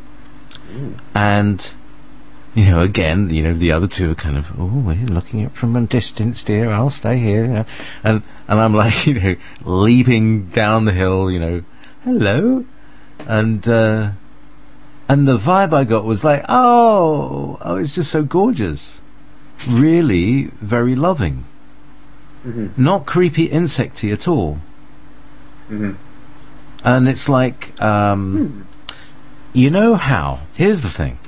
and again, the other two are kind of, we're looking at from a distance, dear. I'll stay here, and I'm like, leaping down the hill, hello, and the vibe I got was like, oh, it's just so gorgeous. Really very loving. Mm-hmm. Not creepy insecty at all. Mm-hmm. And it's like, how? Here's the thing.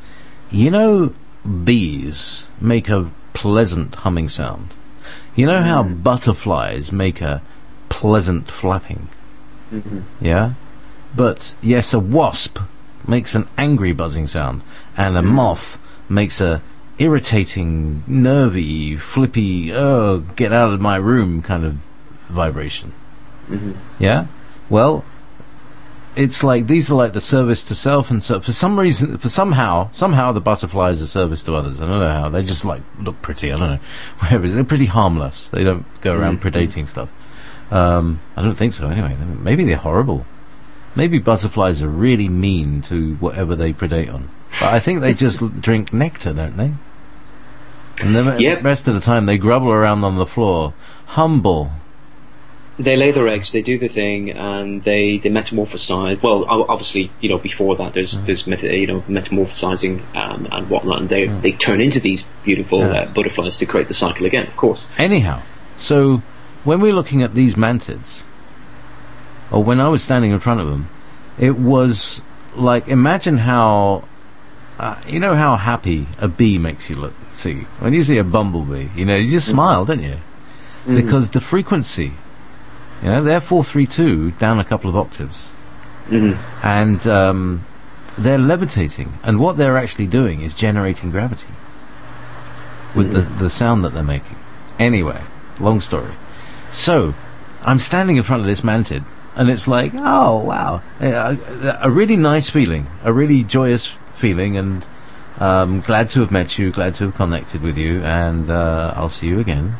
Bees make a pleasant humming sound. How butterflies make a pleasant flapping. Mm-hmm. Yeah? But, yes, a wasp makes an angry buzzing sound, and a moth makes a irritating, nervy, flippy, get out of my room kind of vibration. Mm-hmm. Yeah? Well, it's like these are like the service to self, and so for some reason, somehow the butterflies are service to others. I don't know how. They just like look pretty. I don't know. Whatever. They're pretty harmless. They don't go around predating stuff. I don't think so. Anyway, maybe they're horrible. Maybe butterflies are really mean to whatever they predate on. But I think they just drink nectar, don't they? And then the rest of the time they grubble around on the floor, humble. They lay their eggs, they do the thing, and they metamorphosize. Well, obviously, before that, there's metamorphosizing and whatnot, and they turn into these beautiful butterflies to create the cycle again, of course. Anyhow, so when we're looking at these mantids, or when I was standing in front of them, it was like, imagine how, you know how happy a bee makes you see. When you see a bumblebee, you just smile, don't you? Mm-hmm. Because the frequency, they're 432 down a couple of octaves. Mm-hmm. And they're levitating. And what they're actually doing is generating gravity with the sound that they're making. Anyway, long story. So, I'm standing in front of this mantid, and it's like, oh, wow. A really nice feeling, a really joyous feeling, and glad to have met you, glad to have connected with you, and I'll see you again.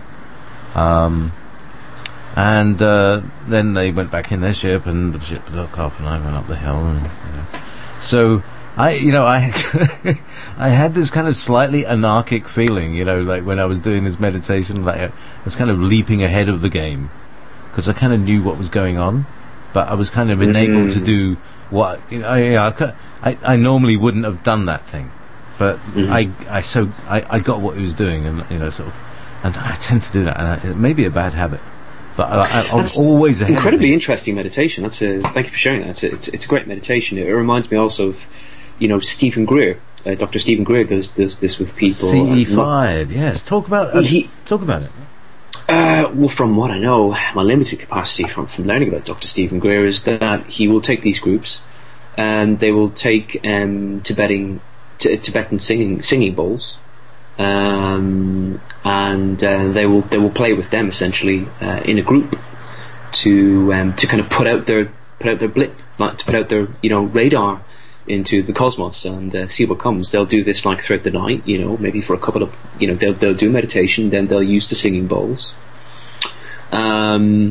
And then they went back in their ship, and the ship took off, and I went up the hill. And, so I I had this kind of slightly anarchic feeling, like when I was doing this meditation, like I was kind of leaping ahead of the game, because I kind of knew what was going on, but I was kind of enabled to do what I normally wouldn't have done that thing, but I got what he was doing, and sort of, and I tend to do that, and it may be a bad habit. But I'm always ahead. Incredibly interesting meditation. Thank you for sharing that. It's a great meditation. It reminds me also of, Stephen Greer. Dr. Stephen Greer does this with people. CE5. Yes. Talk about it. Well, from what I know, my limited capacity from learning about Dr. Stephen Greer is that he will take these groups, and they will take Tibetan singing bowls. And they will play with them essentially in a group to kind of put out their blip, to put out their radar into the cosmos and see what comes. They'll do this like throughout the night, maybe for a couple of they'll do meditation, then they'll use the singing bowls, and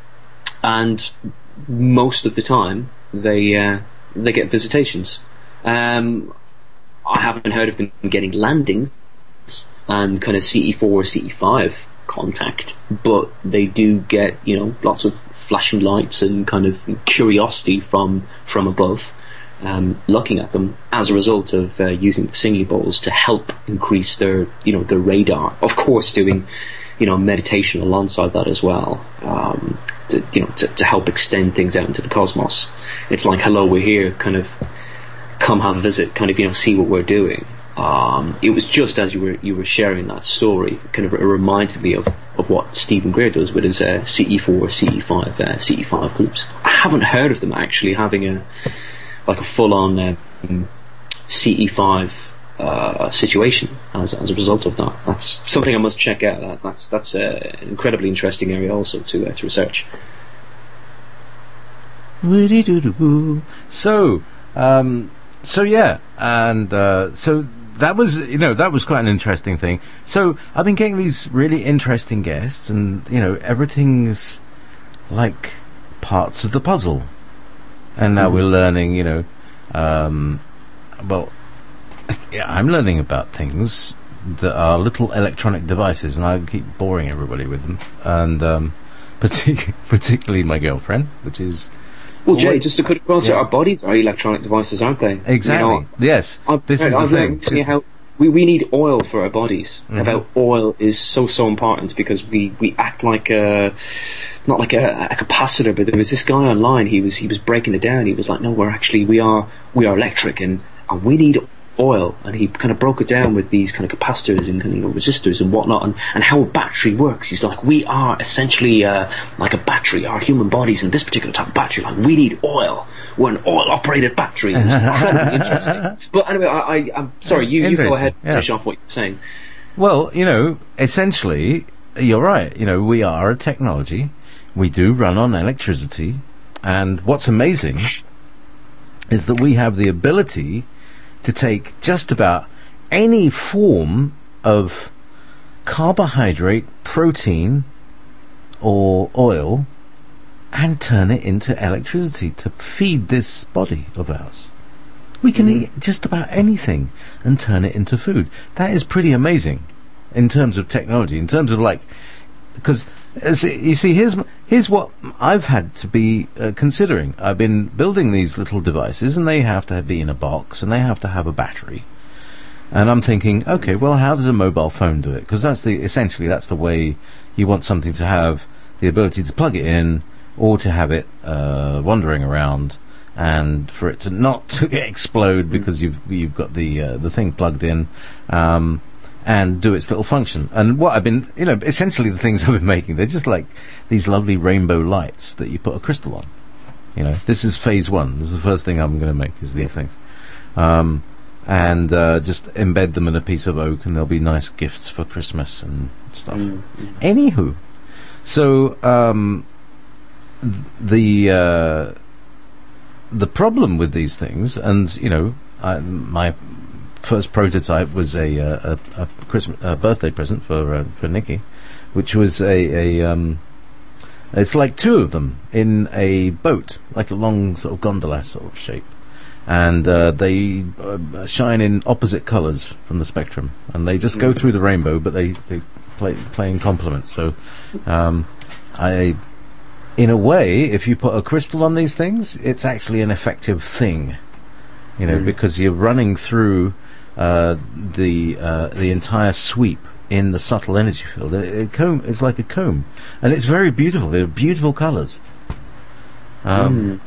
most of the time they get visitations. I haven't heard of them getting landings and kind of CE4 or CE5 contact, but they do get lots of flashing lights and kind of curiosity from above, looking at them as a result of using the singing bowls to help increase their their radar. Of course, doing meditation alongside that as well, to help extend things out into the cosmos. It's like, hello, we're here, kind of come have a visit, kind of see what we're doing. It was just as you were sharing that story, kind of it reminded me of what Stephen Greer does with his CE4, CE5 groups. I haven't heard of them actually having a full-on CE5 situation as a result of that. That's something I must check out. That's an incredibly interesting area also to research. So yeah, and so that was quite an interesting thing. So I've been getting these really interesting guests, and everything's like parts of the puzzle. And now we're learning, I'm learning about things that are little electronic devices, and I keep boring everybody with them, and particularly my girlfriend, which is. Well, Jay, just to cut across, our bodies are electronic devices, aren't they? Exactly. Yes. This is the thing. How we need oil for our bodies. Mm-hmm. About oil is so important because we act like not like a capacitor, but there was this guy online. He was breaking it down. He was like, no, we are electric, and we need oil, and he kind of broke it down with these kind of capacitors and resistors and whatnot, and how a battery works. He's like, we are essentially like a battery. Our human bodies in this particular type of battery, like we need oil. We're an oil-operated battery. It's incredibly interesting. But anyway, I'm sorry. You go ahead and finish off what you're saying. Well, essentially, you're right. We are a technology. We do run on electricity, and what's amazing is that we have the ability to take just about any form of carbohydrate, protein, or oil and turn it into electricity to feed this body of ours. We can eat just about anything and turn it into food. That is pretty amazing in terms of technology, in terms of because you see, here's what I've had to be considering. I've been building these little devices, and they have to be in a box, and they have to have a battery. And I'm thinking, okay, well, how does a mobile phone do it? Because essentially that's the way you want something to have the ability to plug it in or to have it wandering around, and for it to not to explode because you've got the thing plugged in, and do its little function. And what I've been, essentially the things I've been making, they're just like these lovely rainbow lights that you put a crystal on. This is phase one. This is the first thing I'm going to make, is these things. And just embed them in a piece of oak, and they'll be nice gifts for Christmas and stuff. Anywho, so the problem with these things, and my first prototype was a birthday present for Nikki, which was it's like two of them in a boat, like a long sort of gondola sort of shape, and they shine in opposite colours from the spectrum, and they just go through the rainbow, but they play in complement. So in a way, if you put a crystal on these things, it's actually an effective thing, because you're running through the entire sweep in the subtle energy field. It's like a comb, and it's very beautiful. They're beautiful colours, and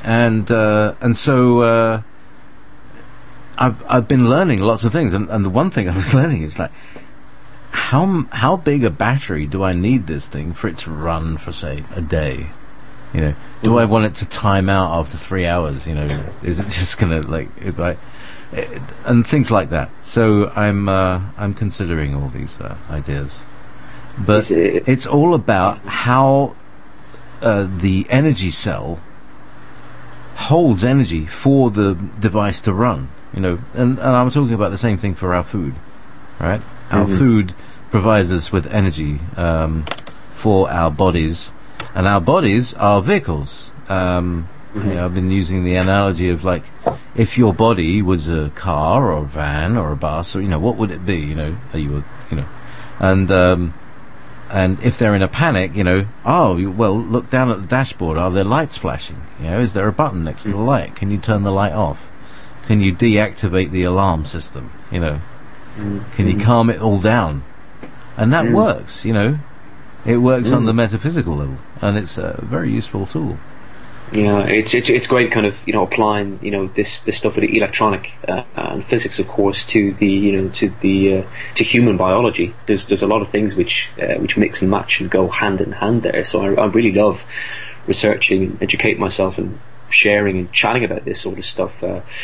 so I've been learning lots of things, and the one thing I was learning is like, how big a battery do I need this thing for it to run for, say, a day? Do I want it to time out after 3 hours? Is it just gonna and things like that. So I'm considering all these ideas, but it's all about how the energy cell holds energy for the device to run. And I'm talking about the same thing for our food, right? Our food provides us with energy for our bodies, and our bodies are vehicles. I've been using the analogy of, like, if your body was a car or a van or a bus, or what would it be? Are you and if they're in a panic, look down at the dashboard. Are there lights flashing? Is there a button next to the light? Can you turn the light off? Can you deactivate the alarm system? Can you calm it all down? And that works. It works on the metaphysical level, and it's a very useful tool. It's great, kind of applying this stuff with the electronic and physics, of course, to the to human biology. There's a lot of things which mix and match and go hand in hand there. So I really love researching and educating myself and sharing and chatting about this sort of stuff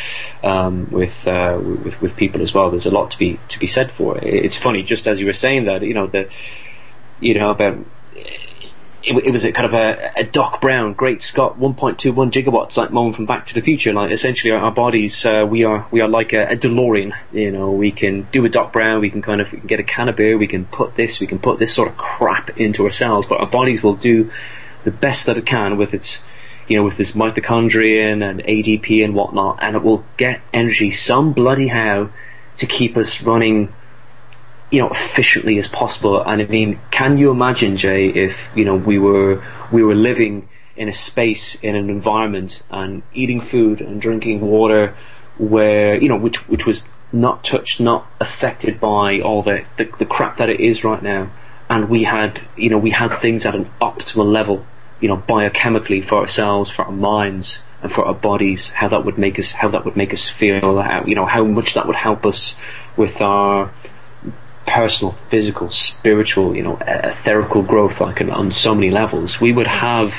with people as well. There's a lot to be said for it. It's funny, just as you were saying that, about. It was a kind of a Doc Brown, Great Scott, 1.21 gigawatts, like moment from Back to the Future. Like, essentially, our bodies, we are like a DeLorean. We can do a Doc Brown. We can get a can of beer. We can put this sort of crap into our cells. But our bodies will do the best that it can with its, with this mitochondrion and ADP and whatnot, and it will get energy some bloody how to keep us running efficiently as possible. And I mean, can you imagine, Jay, if we were living in a space, in an environment, and eating food and drinking water where which was not touched, not affected by all the crap that it is right now, and we had things at an optimal level, biochemically, for ourselves, for our minds, and for our bodies, how that would make us feel, how much that would help us with our personal, physical, spiritual, etherical growth, like on so many levels. We would have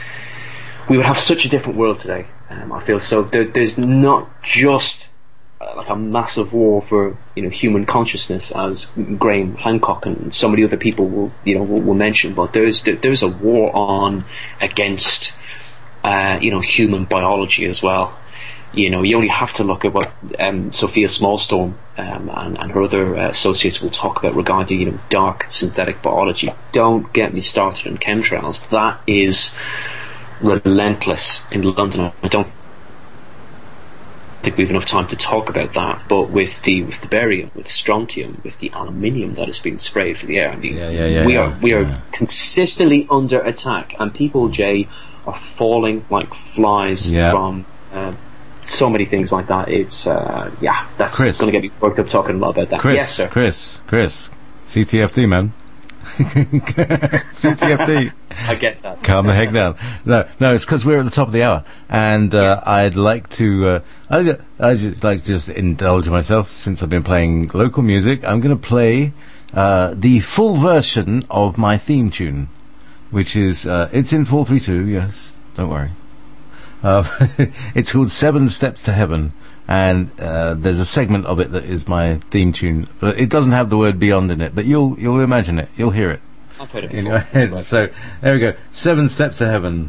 such a different world today. I feel so. There's not just like a massive war for human consciousness, as Graham Hancock and so many other people will mention, but there's a war on against human biology as well. You only have to look at what Sophia Smallstorm and her other associates will talk about regarding dark synthetic biology. Don't get me started on chemtrails. That is relentless in London. I don't think we have enough time to talk about that, but with the barium, with strontium, with the aluminium that has been sprayed for the air, I mean, we are consistently under attack, and people, Jay, are falling like flies from so many things like that. It's that's going to get me worked up talking a lot about that. Chris, yes, sir. Chris, CTFD, man. CTFD. I get that. Calm the heck down. No, it's because we're at the top of the hour, and I'd like to. I just like to just indulge myself since I've been playing local music. I'm going to play the full version of my theme tune, which is it's in 4/3/2. Yes, don't worry. It's called 7 Steps to Heaven, and there's a segment of it that is my theme tune, but it doesn't have the word beyond in it, but you'll imagine it, you'll hear it. I've heard it In your head. So there we go. 7 Steps to Heaven.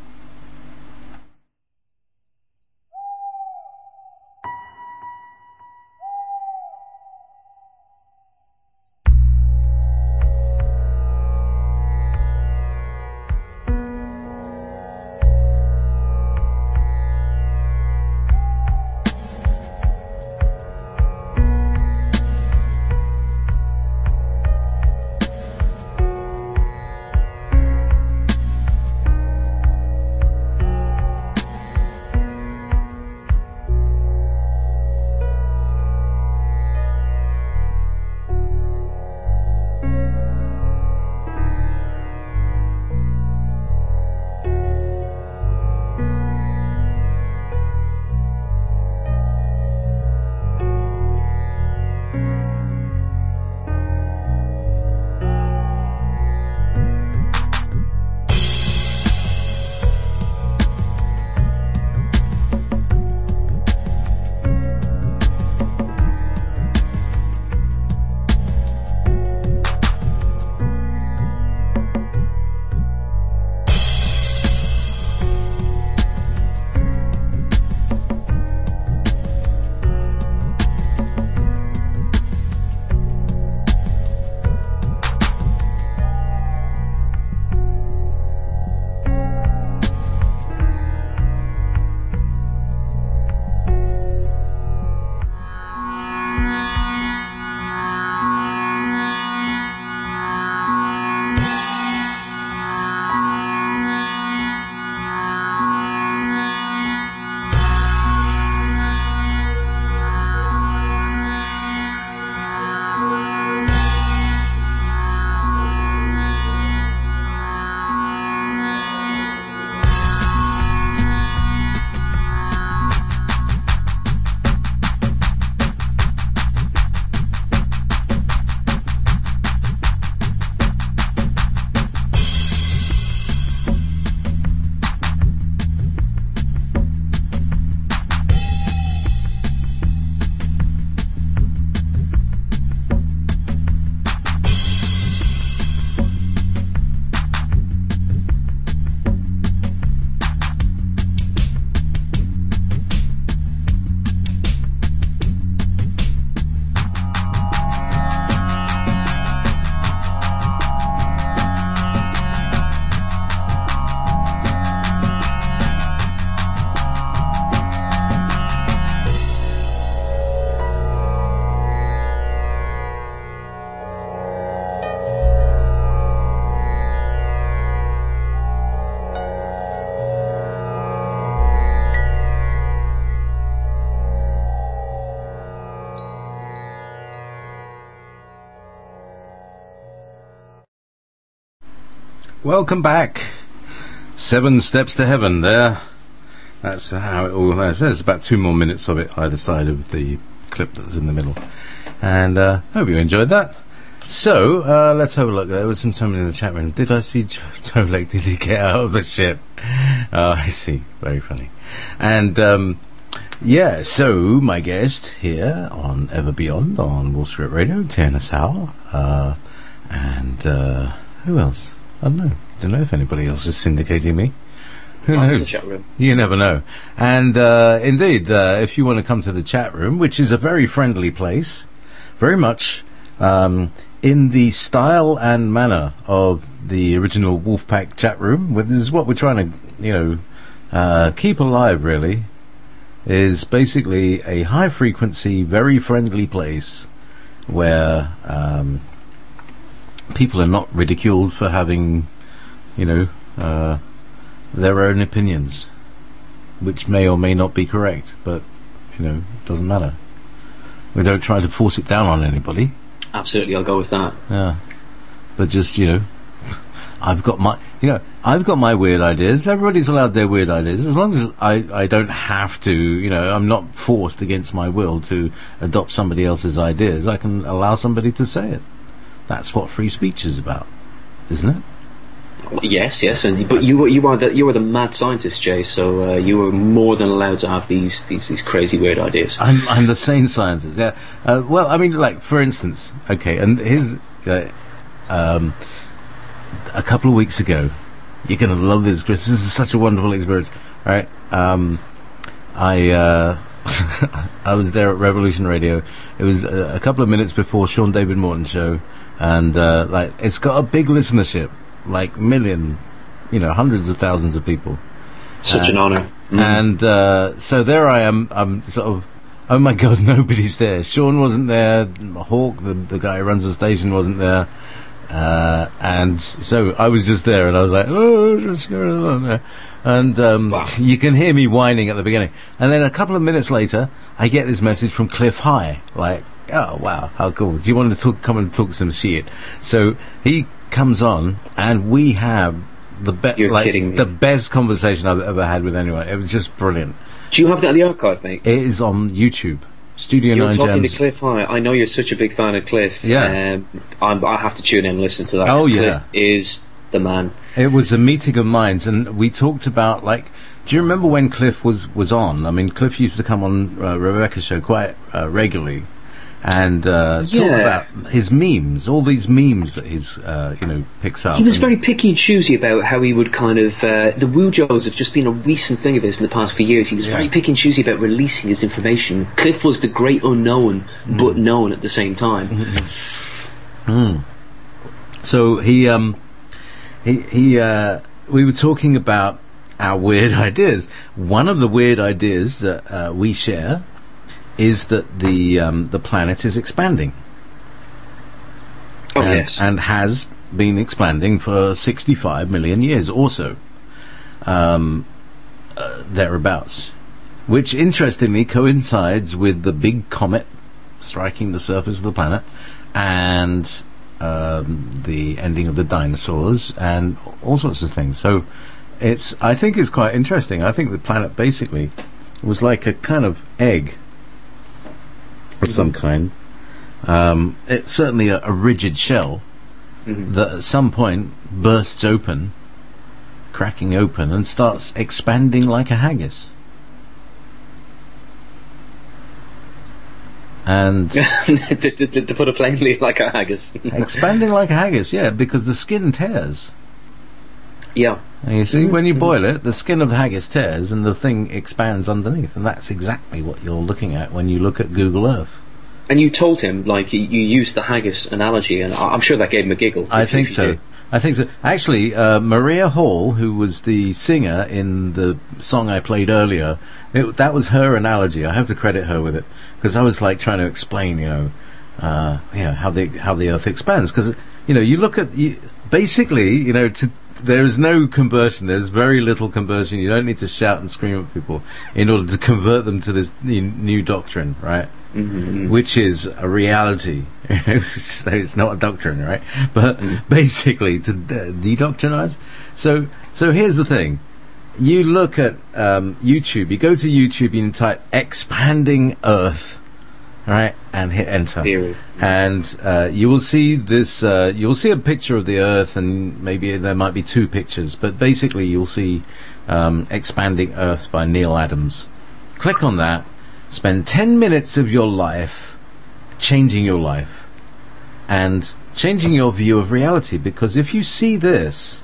Welcome back. 7 Steps to Heaven there. That's how it all is. There's about 2 more minutes of it either side of the clip that's in the middle. And hope you enjoyed that. So, let's have a look. There was somebody in the chat room. Did I see Joe Lake? Did he get out of the ship? I see. Very funny. And, yeah, so my guest here on Ever Beyond on Wall Street Radio, Tiana Sowell. And who else? I don't know if anybody else is syndicating me. Who knows? You never know. And indeed, if you want to come to the chat room, which is a very friendly place, very much in the style and manner of the original Wolfpack chat room, this is what we're trying to, keep alive, really, is basically a high-frequency, very friendly place where people are not ridiculed for having, their own opinions, which may or may not be correct, but, it doesn't matter. We don't try to force it down on anybody. Absolutely, I'll go with that. Yeah. but just, I've got my weird ideas. Everybody's allowed their weird ideas, as long as I don't have to, I'm not forced against my will to adopt somebody else's ideas. I can allow somebody to say it. That's what free speech is about, isn't it? Yes, but you are the mad scientist, Jay. So you are more than allowed to have these crazy weird ideas. I'm the sane scientist. Yeah. Well, I mean, like for instance, okay, and here's a couple of weeks ago. You're going to love this, Chris. This is such a wonderful experience. All right. I was there at Revolution Radio. It was a couple of minutes before Sean David Morton show, and it's got a big listenership. Like hundreds of thousands of people. Such an honour. And so there I am. I'm sort of, oh my God, nobody's there. Sean wasn't there. Hawk, the guy who runs the station, wasn't there. And so I was just there, and I was like, oh, what's going on there? And wow. You can hear me whining at the beginning. And then a couple of minutes later, I get this message from Cliff High, like, oh wow, how cool! Do you want to come and talk some shit? So he comes on, and we have the best conversation I've ever had with anyone. It was just brilliant. Do you have that in the archive, mate? It is on YouTube. Studio You're 9 talking Gems. to Cliff High. I know you're such a big fan of Cliff. Yeah. I have to tune in and listen to that. Oh, yeah. Cliff is the man. It was a meeting of minds, and we talked about, do you remember when Cliff was on? I mean, Cliff used to come on Rebecca's show quite regularly, and talk about his memes, all these memes that he's picks up. He was very picky and choosy about how he would kind of the Woojos have just been a recent thing of his in the past few years. He was very picky and choosy about releasing his information. Cliff was the great unknown, but known at the same time. So he we were talking about our weird ideas. One of the weird ideas that we share is that the planet is expanding. Oh, yes. And has been expanding for 65 million years or so. Thereabouts. Which, interestingly, coincides with the big comet striking the surface of the planet and the ending of the dinosaurs and all sorts of things. So I think it's quite interesting. I think the planet basically was like a kind of egg of some kind. It's certainly a rigid shell that at some point bursts open, cracking open, and starts expanding like a haggis. And to put it plainly, like a haggis. Expanding like a haggis, yeah, because the skin tears. Yeah. And you see, when you boil it, the skin of the haggis tears and the thing expands underneath, and that's exactly what you're looking at when you look at Google Earth. And you told him, you used the haggis analogy, and I'm sure that gave him a giggle. I think so. Actually, Maria Hall, who was the singer in the song I played earlier, that was her analogy. I have to credit her with it, because I was trying to explain, how the Earth expands. Because you look at basically, there is no conversion. There's very little conversion. You don't need to shout and scream at people in order to convert them to this new doctrine, right? Which is a reality. So it's not a doctrine, right? But basically to de-doctrinize. So here's the thing. You look at YouTube. You go to YouTube. You type "expanding Earth," right, and hit enter. Theory. And you will see this. You'll see a picture of the Earth, and maybe there might be two pictures. But basically, you'll see "Expanding Earth" by Neil Adams. Click on that. Spend 10 minutes of your life changing your life and changing your view of reality, because if you see this,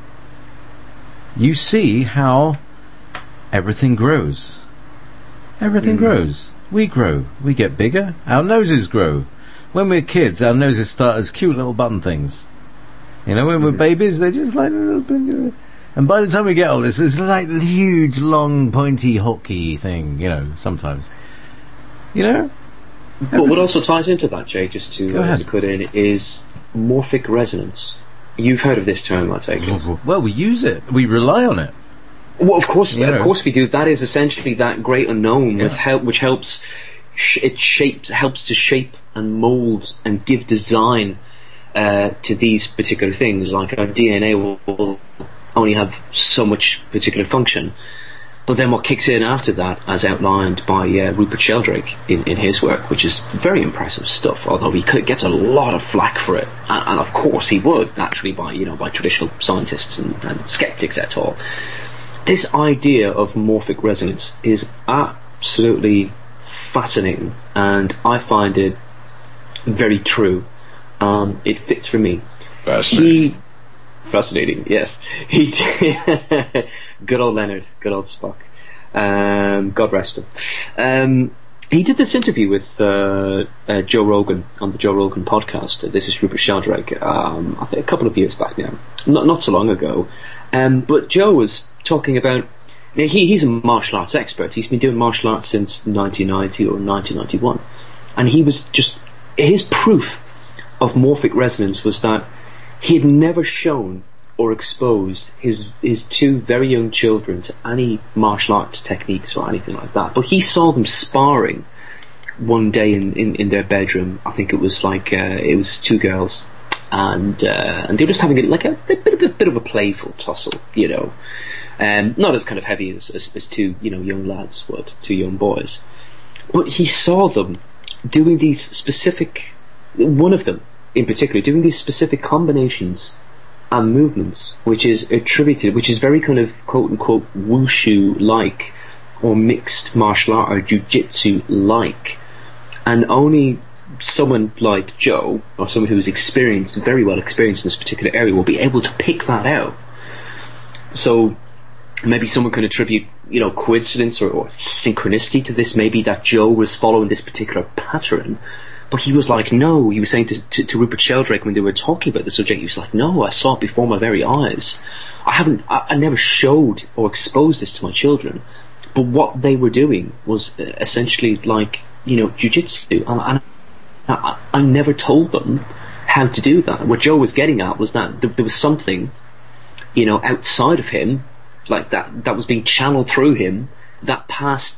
you see how everything grows. Everything grows. We grow. We get bigger. Our noses grow. When we're kids, our noses start as cute little button things. When we're babies, they're just like little bit. And by the time we get older, it's this huge, long, pointy, hocky thing, sometimes. But what also ties into that, Jay, just to put in, is morphic resonance. You've heard of this term, I take it. Well, we use it. We rely on it. Well, of course we do. That is essentially that great unknown, which helps to shape and mould and give design to these particular things. Like our DNA will only have so much particular function. But then what kicks in after that, as outlined by Rupert Sheldrake in his work, which is very impressive stuff, although he gets a lot of flack for it, and of course he would, naturally, by traditional scientists and skeptics et al. This idea of morphic resonance is absolutely fascinating, and I find it very true. It fits for me. Fascinating, yes. He did. Good old Leonard, good old Spock. God rest him. He did this interview with Joe Rogan on the Joe Rogan podcast. This is Rupert Sheldrake. I think a couple of years back now, not so long ago. But Joe was talking about. He's a martial arts expert. He's been doing martial arts since 1990 or 1991, and he was just his proof of morphic resonance was that he had never shown or exposed his two very young children to any martial arts techniques or anything like that. But he saw them sparring one day in their bedroom. I think it was it was two girls, and they were just having a bit of a playful tussle, not as kind of heavy as two young lads would, two young boys. But he saw them doing these specific, one of them in particular, doing these specific combinations and movements, which is very kind of quote-unquote wushu-like, or mixed martial art or jiu-jitsu-like. And only someone like Joe, or someone who's very well experienced in this particular area, will be able to pick that out. So maybe someone can attribute, coincidence or synchronicity to this, maybe that Joe was following this particular pattern. But he was like, no, he was saying to Rupert Sheldrake when they were talking about the subject, he was like, no, I saw it before my very eyes. I never showed or exposed this to my children. But what they were doing was essentially like, jiu-jitsu. And I never told them how to do that. What Joe was getting at was that there was something, outside of him, like that was being channeled through him, that passed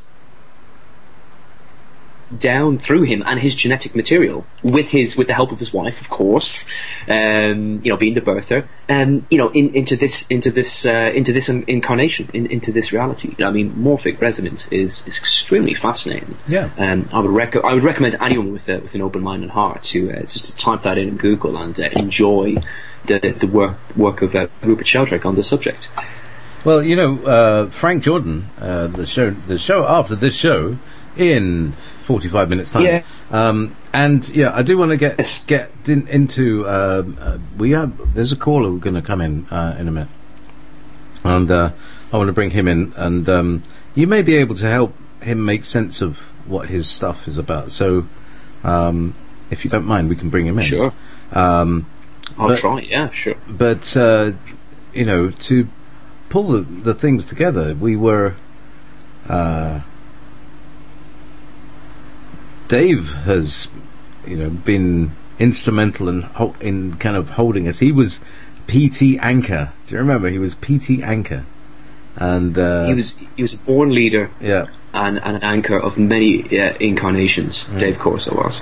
down through him and his genetic material with the help of his wife, of course, being the birther, into this incarnation, into this reality. I mean, morphic resonance is extremely fascinating. Yeah. I would recommend anyone with an open mind and heart to type that in Google and enjoy the work of Rupert Sheldrake on the subject. Well, Frank Jordan, the show after this show in 45 minutes time. Yeah. I do want to get into. There's a caller who's going to come in a minute, and I want to bring him in, and you may be able to help him make sense of what his stuff is about. So, if you don't mind, we can bring him in. Sure. I'll try. Yeah, sure. But to pull the things together, we were. Dave has, been instrumental in kind of holding us. He was PT Anchor. Do you remember? He was PT Anchor, and he was a born leader. Yeah, and an anchor of many incarnations. Mm. Dave Corso was.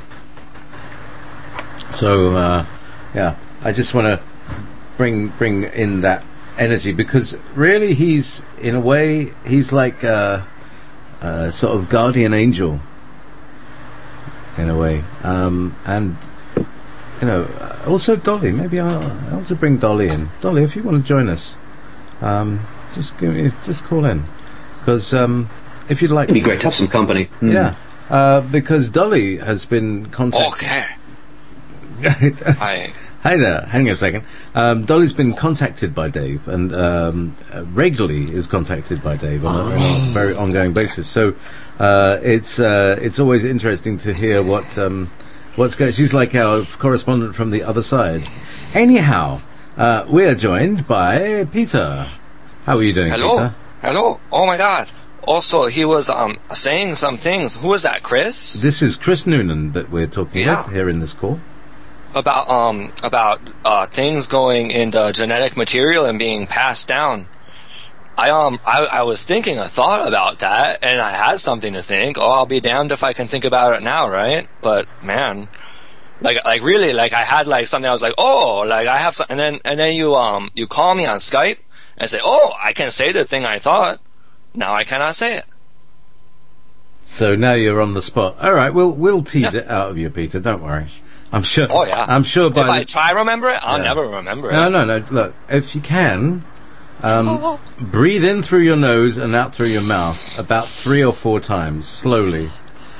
So I just want to bring in that energy, because really he's in a way like a sort of guardian angel. In a way, and also Dolly. Maybe I'll also bring Dolly in. Dolly, if you want to join us, just call in, because if you'd like, it'd be great to have some company. Mm. Yeah, because Dolly has been contacted. Okay. Hi. Hi there. Hang on a second. Dolly's been contacted by Dave, and regularly is contacted by Dave on a very ongoing basis. So it's always interesting to hear what's going. She's like our correspondent from the other side. Anyhow, we are joined by Peter. How are you doing, Peter? Hello. Oh my God. Also, he was saying some things. Who is that, Chris? This is Chris Noonan that we're talking with here in this call. About things going in the genetic material and being passed down. I was thinking a thought about that, and I had something to think. I'll be damned if I can think about it now, right? But man, like really, like I had like something. I was like, oh, like I have some, and then you call me on Skype and say, oh, I can say the thing I thought. Now I cannot say it. So now you're on the spot. All right, we'll tease it out of you, Peter. Don't worry. I'm sure. Oh yeah. I'm sure by if I try to remember it, I'll never remember it. No. Look, if you can, breathe in through your nose and out through your mouth about 3 or 4 times, slowly.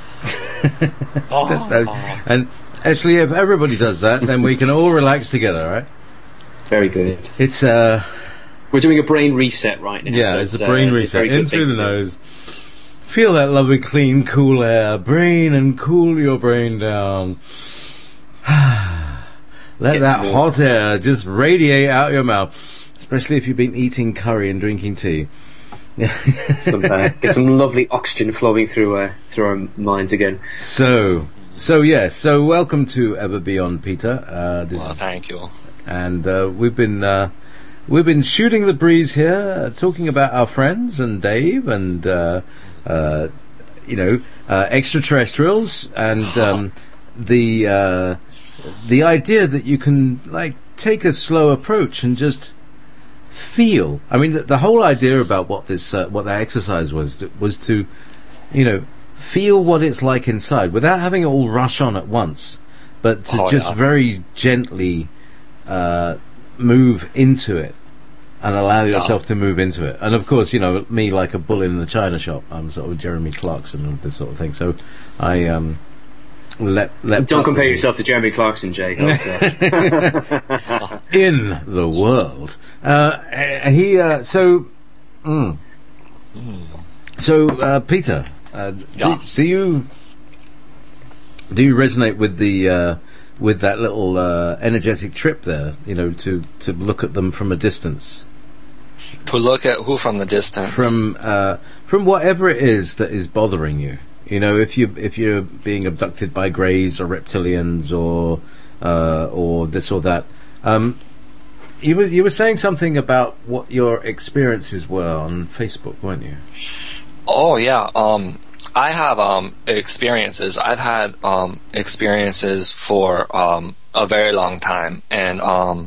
And actually, if everybody does that, then we can all relax together, right? Very good. It's We're doing a brain reset right now. Yeah, so it's a brain reset. In through the nose. Feel that lovely, clean, cool air. Brain and cool your brain down. Let that hot air just radiate out your mouth, especially if you've been eating curry and drinking tea. Get some lovely oxygen flowing through our minds again. So welcome to Ever Beyond, Peter. Thank you. And we've been shooting the breeze here, talking about our friends and Dave and extraterrestrials and the idea that you can like take a slow approach and just feel. I mean, the whole idea about what that exercise was to, feel what it's like inside without having it all rush on at once, but to very gently move into it and allow yourself to move into it. And of course, me like a bull in the china shop. I'm sort of Jeremy Clarkson and this sort of thing. So I don't compare yourself to Jeremy Clarkson, Jay. In the world, Peter, yes. do you resonate with that little energetic trip there? To look at them from a distance. To look at who from the distance? From whatever it is that is bothering you. If you're being abducted by greys or reptilians or this or that, you were saying something about what your experiences were on Facebook, weren't you? Oh yeah, I have experiences. I've had experiences for a very long time, and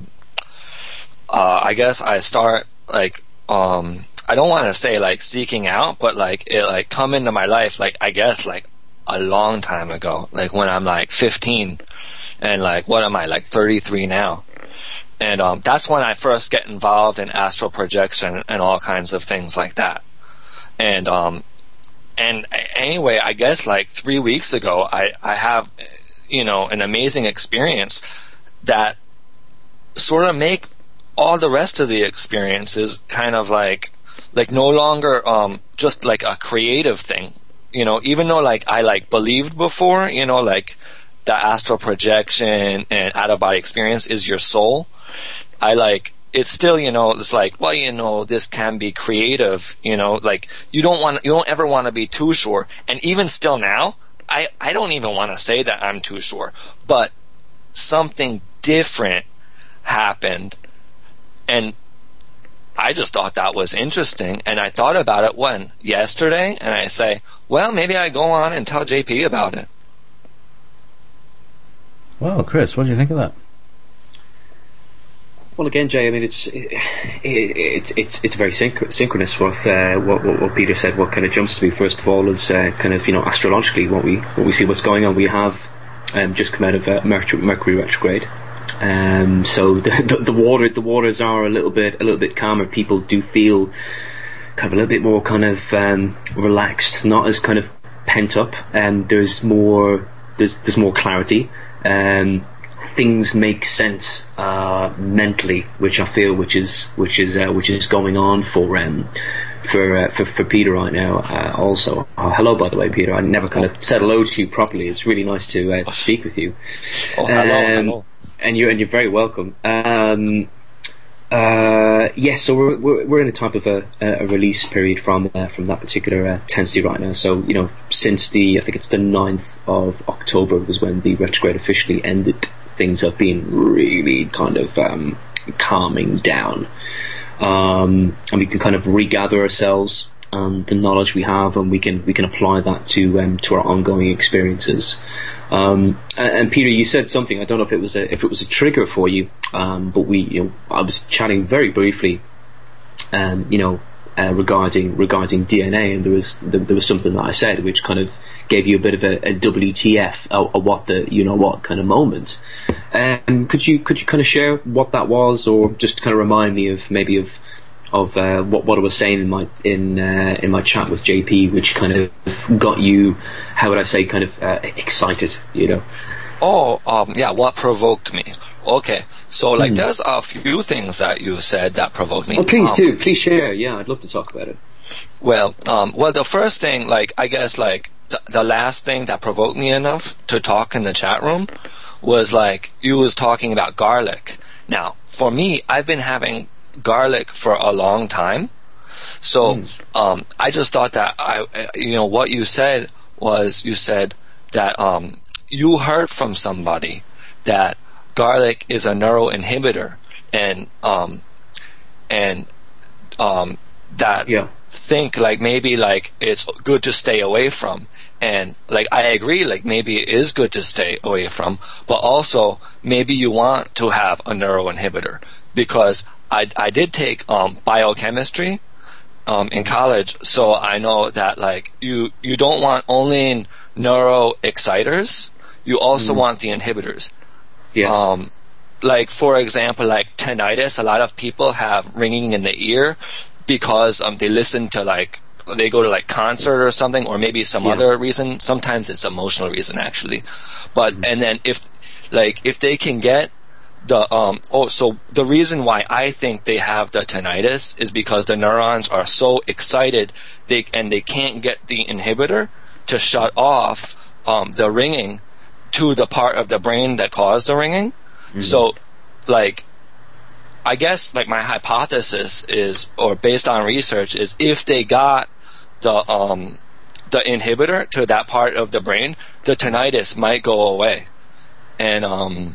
I guess I start like I don't want to say like seeking out, but like it like come into my life like I guess like a long time ago, like when I'm like 15, and like what am I, like 33 now, and that's when I first get involved in astral projection and all kinds of things like that. And anyway, I guess like 3 weeks ago I have an amazing experience that sort of make all the rest of the experiences kind of like no longer just like a creative thing, even though like I like believed before, like the astral projection and out of body experience is your soul. I like it's still, it's like, well, this can be creative, like you don't ever want to be too sure. And even still now, I don't even want to say that I'm too sure, but something different happened. And I just thought that was interesting, and I thought about it yesterday, and I say, well, maybe I go on and tell JP about it. Well, Chris, what do you think of that? Well, again, Jay, I mean, it's very synchronous with what Peter said. What kind of jumps to me first of all is kind of astrologically what we see what's going on. We have just come out of Mercury retrograde. So the waters are a little bit calmer. People do feel kind of a little bit more kind of relaxed, not as kind of pent up. There's more clarity. Things make sense mentally, which I feel which is going on for Peter right now. Also, hello, by the way, Peter. I never kind of said hello to you properly. It's really nice to speak with you. Oh, hello. And you're very welcome. Yes, so we're in a type of a release period from that particular intensity right now. So since I think it's the 9th of October was when the retrograde officially ended. Things have been really kind of calming down, and we can kind of regather ourselves and the knowledge we have, and we can apply that to our ongoing experiences. And Peter, you said something. I don't know if it was a trigger for you, but I was chatting very briefly, regarding DNA, and there was something that I said which kind of gave you a bit of a WTF, a what the what kind of moment. Could you kind of share what that was, or just kind of remind me of what I was saying in my chat with JP, which kind of got you, how would I say, kind of excited, What provoked me? Okay, so there's a few things that you said that provoked me. Well, please share. Yeah, I'd love to talk about it. Well, the first thing, I guess, the last thing that provoked me enough to talk in the chat room was you was talking about garlic. Now, for me, I've been having garlic for a long time, so I just thought that what you said was, you said that you heard from somebody that garlic is a neuroinhibitor, and that think maybe it's good to stay away from, and I agree, maybe it is good to stay away from, but also maybe you want to have a neuroinhibitor, because I did take biochemistry in college, so I know that you don't want only neuroexciters, you also want the inhibitors. Yes. For example, tinnitus, a lot of people have ringing in the ear because they listen to they go to concert or something, or maybe some other reason. Sometimes it's emotional reason, actually. But and then if they can get the so the reason why I think they have the tinnitus is because the neurons are so excited they can't get the inhibitor to shut off the ringing to the part of the brain that caused the ringing. So I guess my hypothesis is, or based on research, is if they got the inhibitor to that part of the brain, the tinnitus might go away. And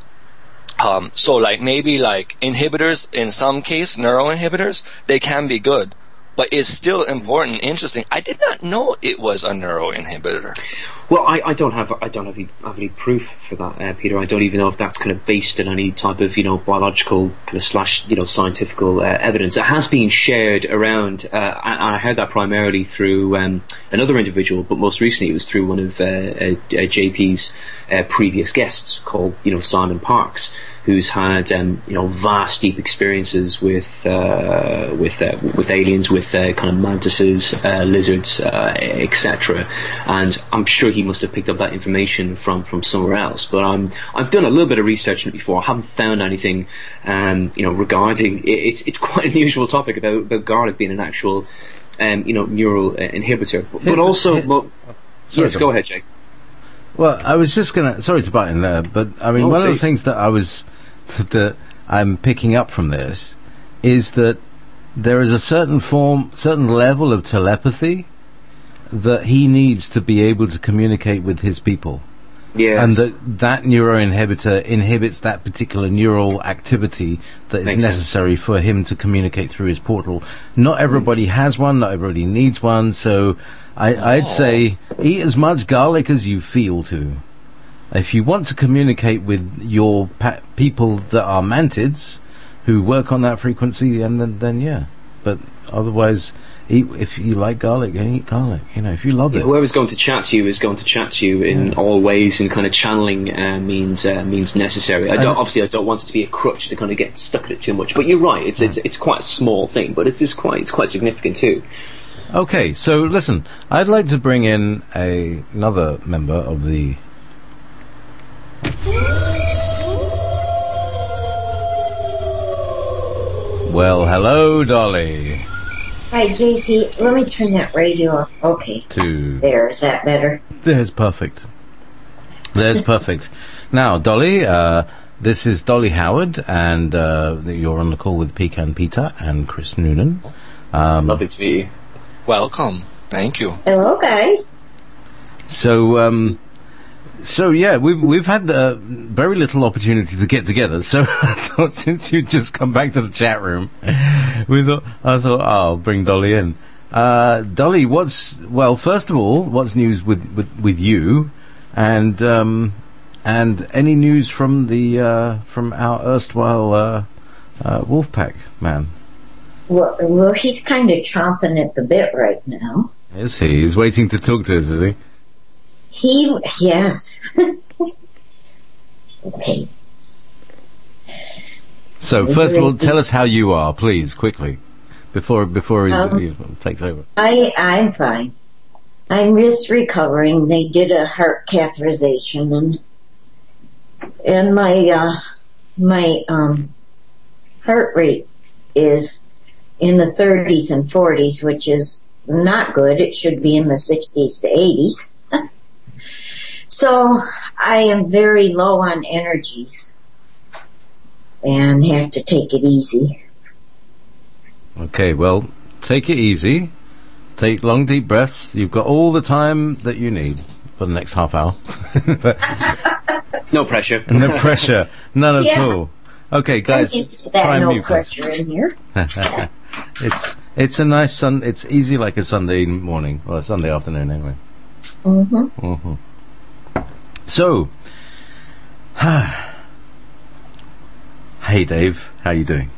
so maybe inhibitors, in some case, neuroinhibitors, they can be good, but it's still important, interesting. I did not know it was a neuroinhibitor. Well, I don't have any proof for that, Peter. I don't even know if that's kind of based on any type of biological kind of / scientific evidence. It has been shared around, and I heard that primarily through another individual, but most recently it was through one of JP's previous guests called Simon Parks, who's had vast, deep experiences with aliens, with kind of mantises, lizards, etc. And I'm sure he must have picked up that information from somewhere else. But I've done a little bit of research on it before. I haven't found anything, regarding it. It's quite an unusual topic about garlic being an actual, neural inhibitor. But also, yes, go ahead, Jake. Well, I was just gonna. Sorry to butt in there, but I mean, one of the things that I'm picking up from this is that there is a certain level of telepathy that he needs to be able to communicate with his people. Yes. And that neuroinhibitor inhibits that particular neural activity that is necessary for him to communicate through his portal. Not everybody has one, not everybody needs one, so I'd say eat as much garlic as you feel to. If you want to communicate with your people that are mantids who work on that frequency, and then yeah. But otherwise, if you like garlic, then eat garlic. If you love it. Whoever's going to chat to you is going to chat to you in all ways, and kind of channeling means necessary. I don't want it to be a crutch to kind of get stuck at it too much. But you're right. It's quite a small thing, but it's quite significant too. Okay, so listen, I'd like to bring in another member of the. Well, hello, Dolly. Hi, JP. Let me turn that radio off. Okay. There, is that better? There's perfect. Now, Dolly, this is Dolly Howard, and you're on the call with Pecan Peter and Chris Noonan. Lovely to meet you. Welcome. Thank you. Hello, guys. So yeah, we've had very little opportunity to get together. So I thought, since you just come back to the chat room, I thought I'll bring Dolly in. Dolly, first of all, what's news with you? And And any news from the from our erstwhile Wolfpack man? Well, he's kind of chomping at the bit right now. Is he? He's waiting to talk to us, is he? Yes. Okay. So, first of all, tell us how you are, please, quickly, before he takes over. I'm fine. I'm just recovering. They did a heart catheterization, and my heart rate is in the 30s and 40s, which is not good. It should be in the 60s to 80s. So I am very low on energies and have to take it easy. Okay, well, take it easy. Take long, deep breaths. You've got all the time that you need for the next half hour. No pressure. No pressure. None at all. Okay, guys. I'm used to that no pressure in here. It's a nice it's easy like a Sunday morning, or a Sunday afternoon anyway. Mm-hmm. Mm-hmm. So, hey Dave, how you doing?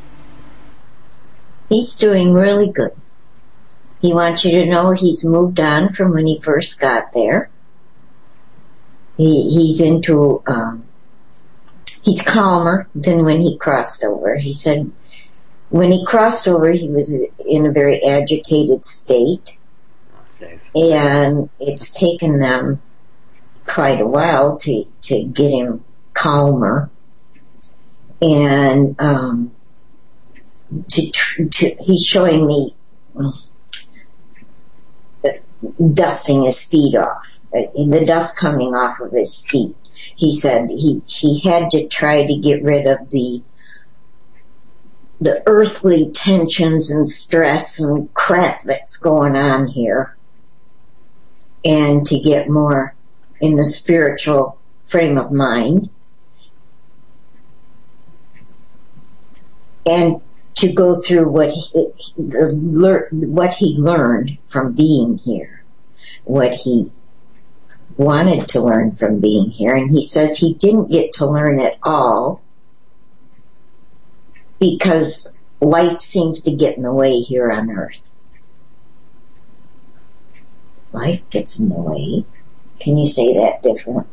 He's doing really good. He wants you to know he's moved on from when he first got there. He's into, he's calmer than when he crossed over. He said when he crossed over, he was in a very agitated state. And it's taken them quite a while to get him calmer. And, he's showing me dusting his feet off, the dust coming off of his feet. He said he had to try to get rid of the earthly tensions and stress and crap that's going on here, and to get more in the spiritual frame of mind, and to go through what he learned from being here, what he wanted to learn from being here. And he says he didn't get to learn it all because life seems to get in the way here on Earth. Life gets in the way. Can you say that different?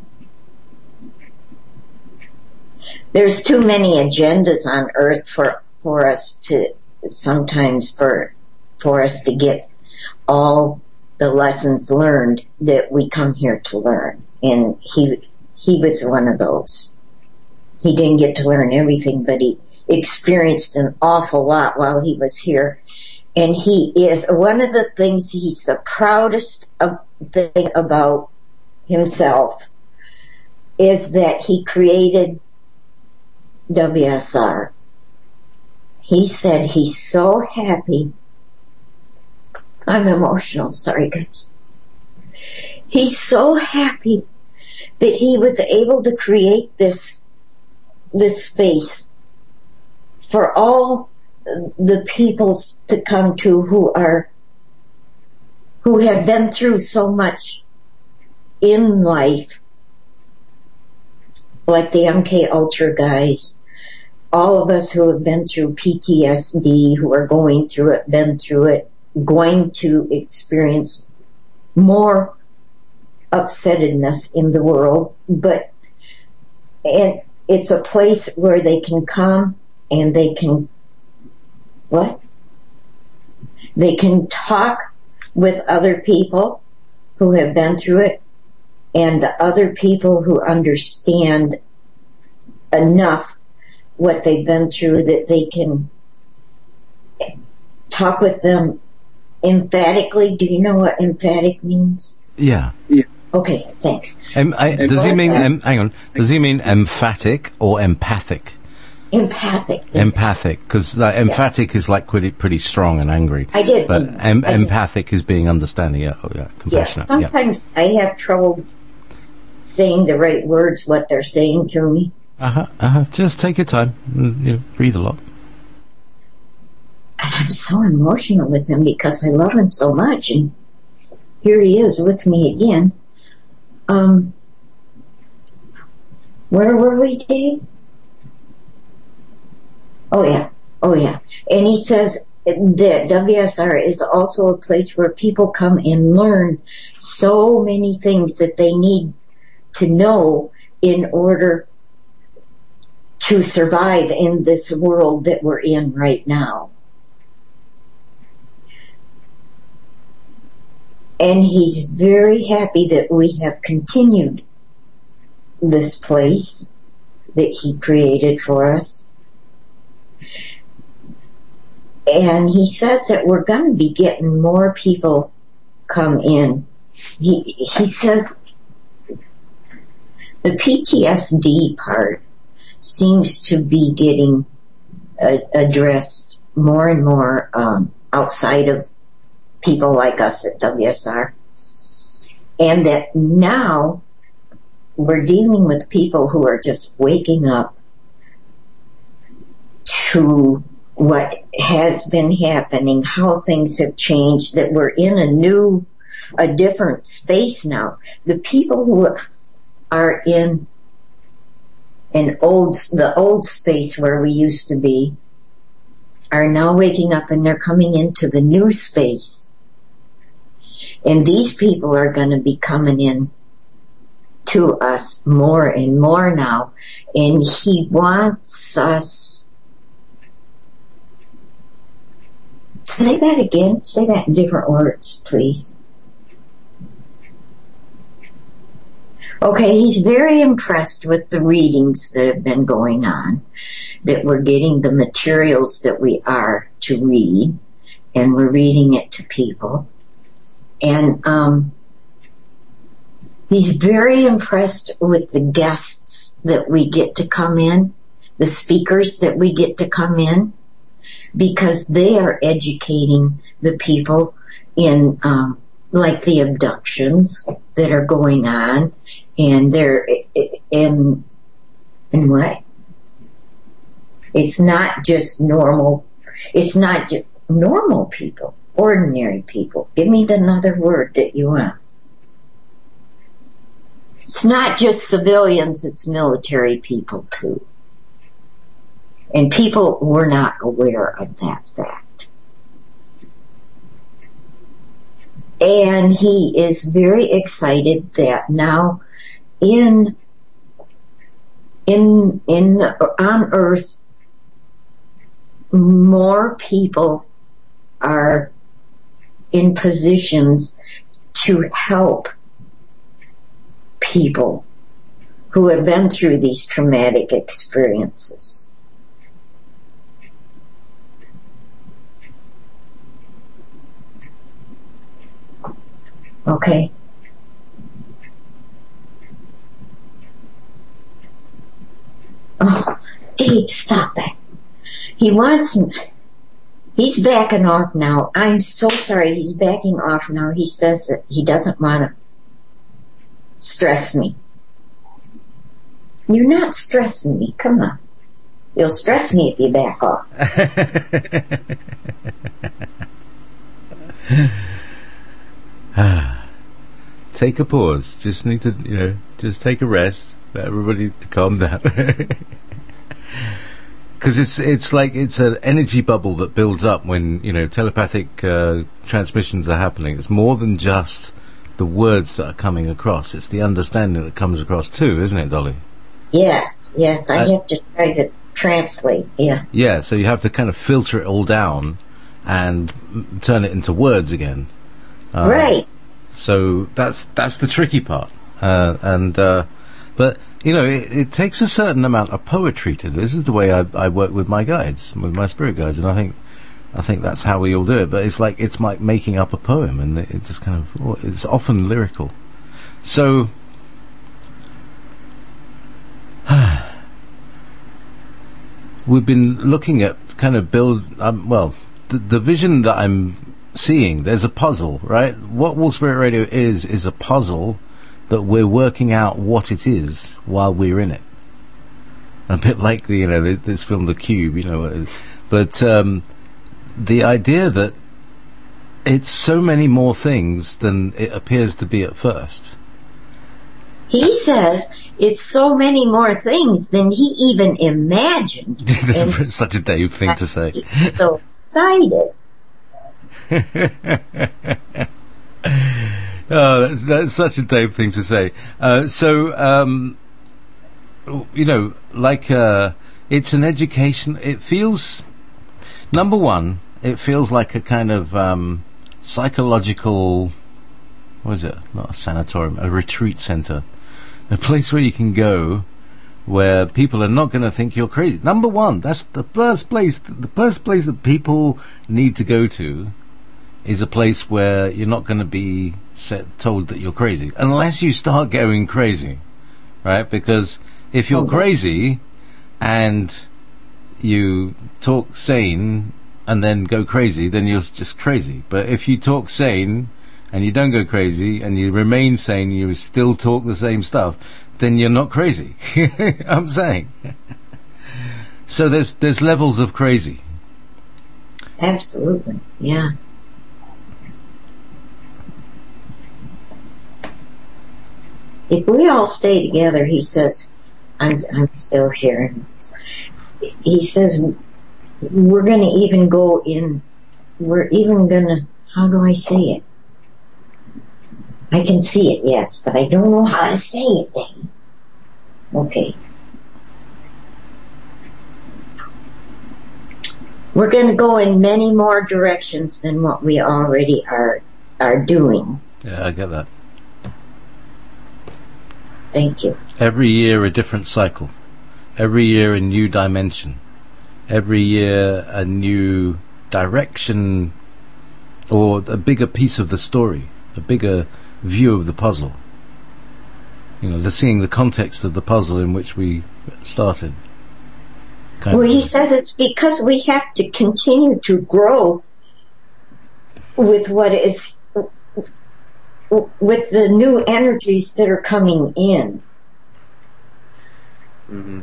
There's too many agendas on Earth for us to sometimes for us to get all the lessons learned that we come here to learn. And he was one of those. He didn't get to learn everything, but he experienced an awful lot while he was here. And he is one of the things he's the proudest thing about himself is that he created WSR. He said he's so happy. I'm emotional, sorry guys. He's so happy that he was able to create this space for all the peoples to come to who have been through so much in life, like the MK Ultra guys, all of us who have been through PTSD, who are going through it, been through it, going to experience more upsettedness in the world, and it's a place where they can come and they can They can talk with other people who have been through it and the other people who understand enough what they've been through that they can talk with them emphatically. Do you know what emphatic means? Yeah. Okay, thanks. Does he mean, hang on, does he mean emphatic or empathic? Empathic. Empathic, because emphatic is like pretty strong and angry. I did. But empathic is being understanding, compassionate. Yes, sometimes I have trouble saying the right words, what they're saying to me. Just take your time. Breathe a lot. And I'm so emotional with him because I love him so much, and here he is with me again. Where were we, Dave? Oh yeah. And he says that WSR is also a place where people come and learn so many things that they need to know in order to survive in this world that we're in right now. And he's very happy that we have continued this place that he created for us. And he says that we're going to be getting more people come in. He says the PTSD part seems to be getting addressed more and more outside of people like us at WSR. And that now we're dealing with people who are just waking up to what has been happening, how things have changed, that we're in a different space now. The people who are in the old space where we used to be are now waking up and they're coming into the new space. And these people are going to be coming in to us more and more now. And he wants us... Say that again. Say that in different words, please. Okay, he's very impressed with the readings that have been going on, that we're getting the materials that we are to read, and we're reading it to people. And he's very impressed with the guests that we get to come in, the speakers that we get to come in, because they are educating the people in, like the abductions that are going on, and they're, in what? It's not just normal people, ordinary people. Give me another word that you want. It's not just civilians, it's military people too. And people were not aware of that fact. And he is very excited that now on Earth, more people are in positions to help people who have been through these traumatic experiences. Okay. Oh, Dave, stop that. He's backing off now. I'm so sorry. He's backing off now. He says that he doesn't want to stress me. You're not stressing me. Come on. You'll stress me if you back off. Take a pause. Just need to, just take a rest. Let everybody to calm down. Because it's like it's an energy bubble that builds up when telepathic transmissions are happening. It's more than just the words that are coming across. It's the understanding that comes across too, isn't it, Dolly? Yes. I have to try to translate. Yeah. Yeah. So you have to kind of filter it all down and turn it into words again. Right. So that's the tricky part. But it takes a certain amount of poetry to this. Is the way I work with my guides, with my spirit guides, and I think that's how we all do it. But it's like making up a poem, and it just kind of, it's often lyrical. So we've been looking at kind of the vision that I'm seeing. There's a puzzle, right? What Wall Spirit Radio is a puzzle that we're working out what it is while we're in it. A bit like this film The Cube, but the idea that it's so many more things than it appears to be at first. He says it's so many more things than he even imagined. That's such a Dave thing to say. He's so excited. Oh, that's such a Dave thing to say. It's an education. It feels, number one, it feels like a kind of psychological, what is it? Not a sanatorium, a retreat center. A place where you can go where people are not going to think you're crazy. Number one, that's the first place. The first place that people need to go to is a place where you're not going to be told that you're crazy. Unless you start going crazy, right? Because if you're crazy and you talk sane and then go crazy, then you're just crazy. But if you talk sane and you don't go crazy and you remain sane, you still talk the same stuff, then you're not crazy. I'm saying. So there's levels of crazy. Absolutely, yeah. If we all stay together, he says, I'm still hearing this. He says, we're going to even go in, we're even going to, how do I say it? I can see it, yes, but I don't know how to say it, Dave. Okay. We're going to go in many more directions than what we already are doing. Yeah, I get that. Thank you. Every year a different cycle. Every year a new dimension. Every year a new direction, or a bigger piece of the story, a bigger view of the puzzle. You know, seeing the context of the puzzle in which we started. Well, he says it's because we have to continue to grow with what is, with the new energies that are coming in. Mm-hmm.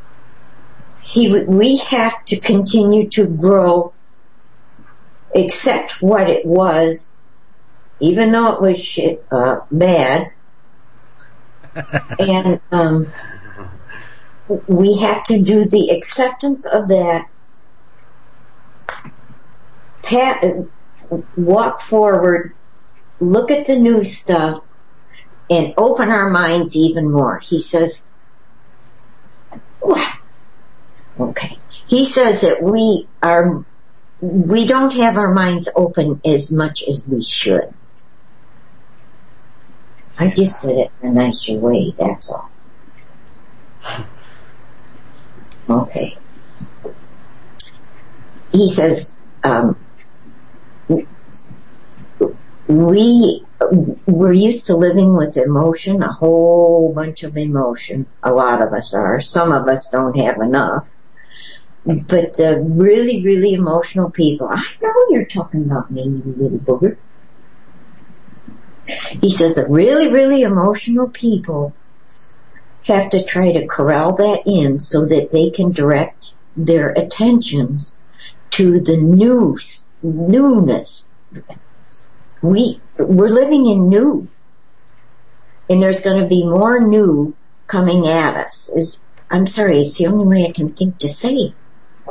We have to continue to grow, accept what it was, even though it was bad, and we have to do the acceptance of that, walk forward, look at the new stuff, and open our minds even more. He says, okay. He says that we don't have our minds open as much as we should. I just said it in a nicer way, that's all. Okay. He says, we're used to living with emotion, a whole bunch of emotion. A lot of us are. Some of us don't have enough. But really, really emotional people, I know you're talking about me, you little booger. He says that really, really emotional people have to try to corral that in so that they can direct their attentions to the newness. We're living in new, and there's going to be more new coming at us. I'm sorry, it's the only way I can think to say it.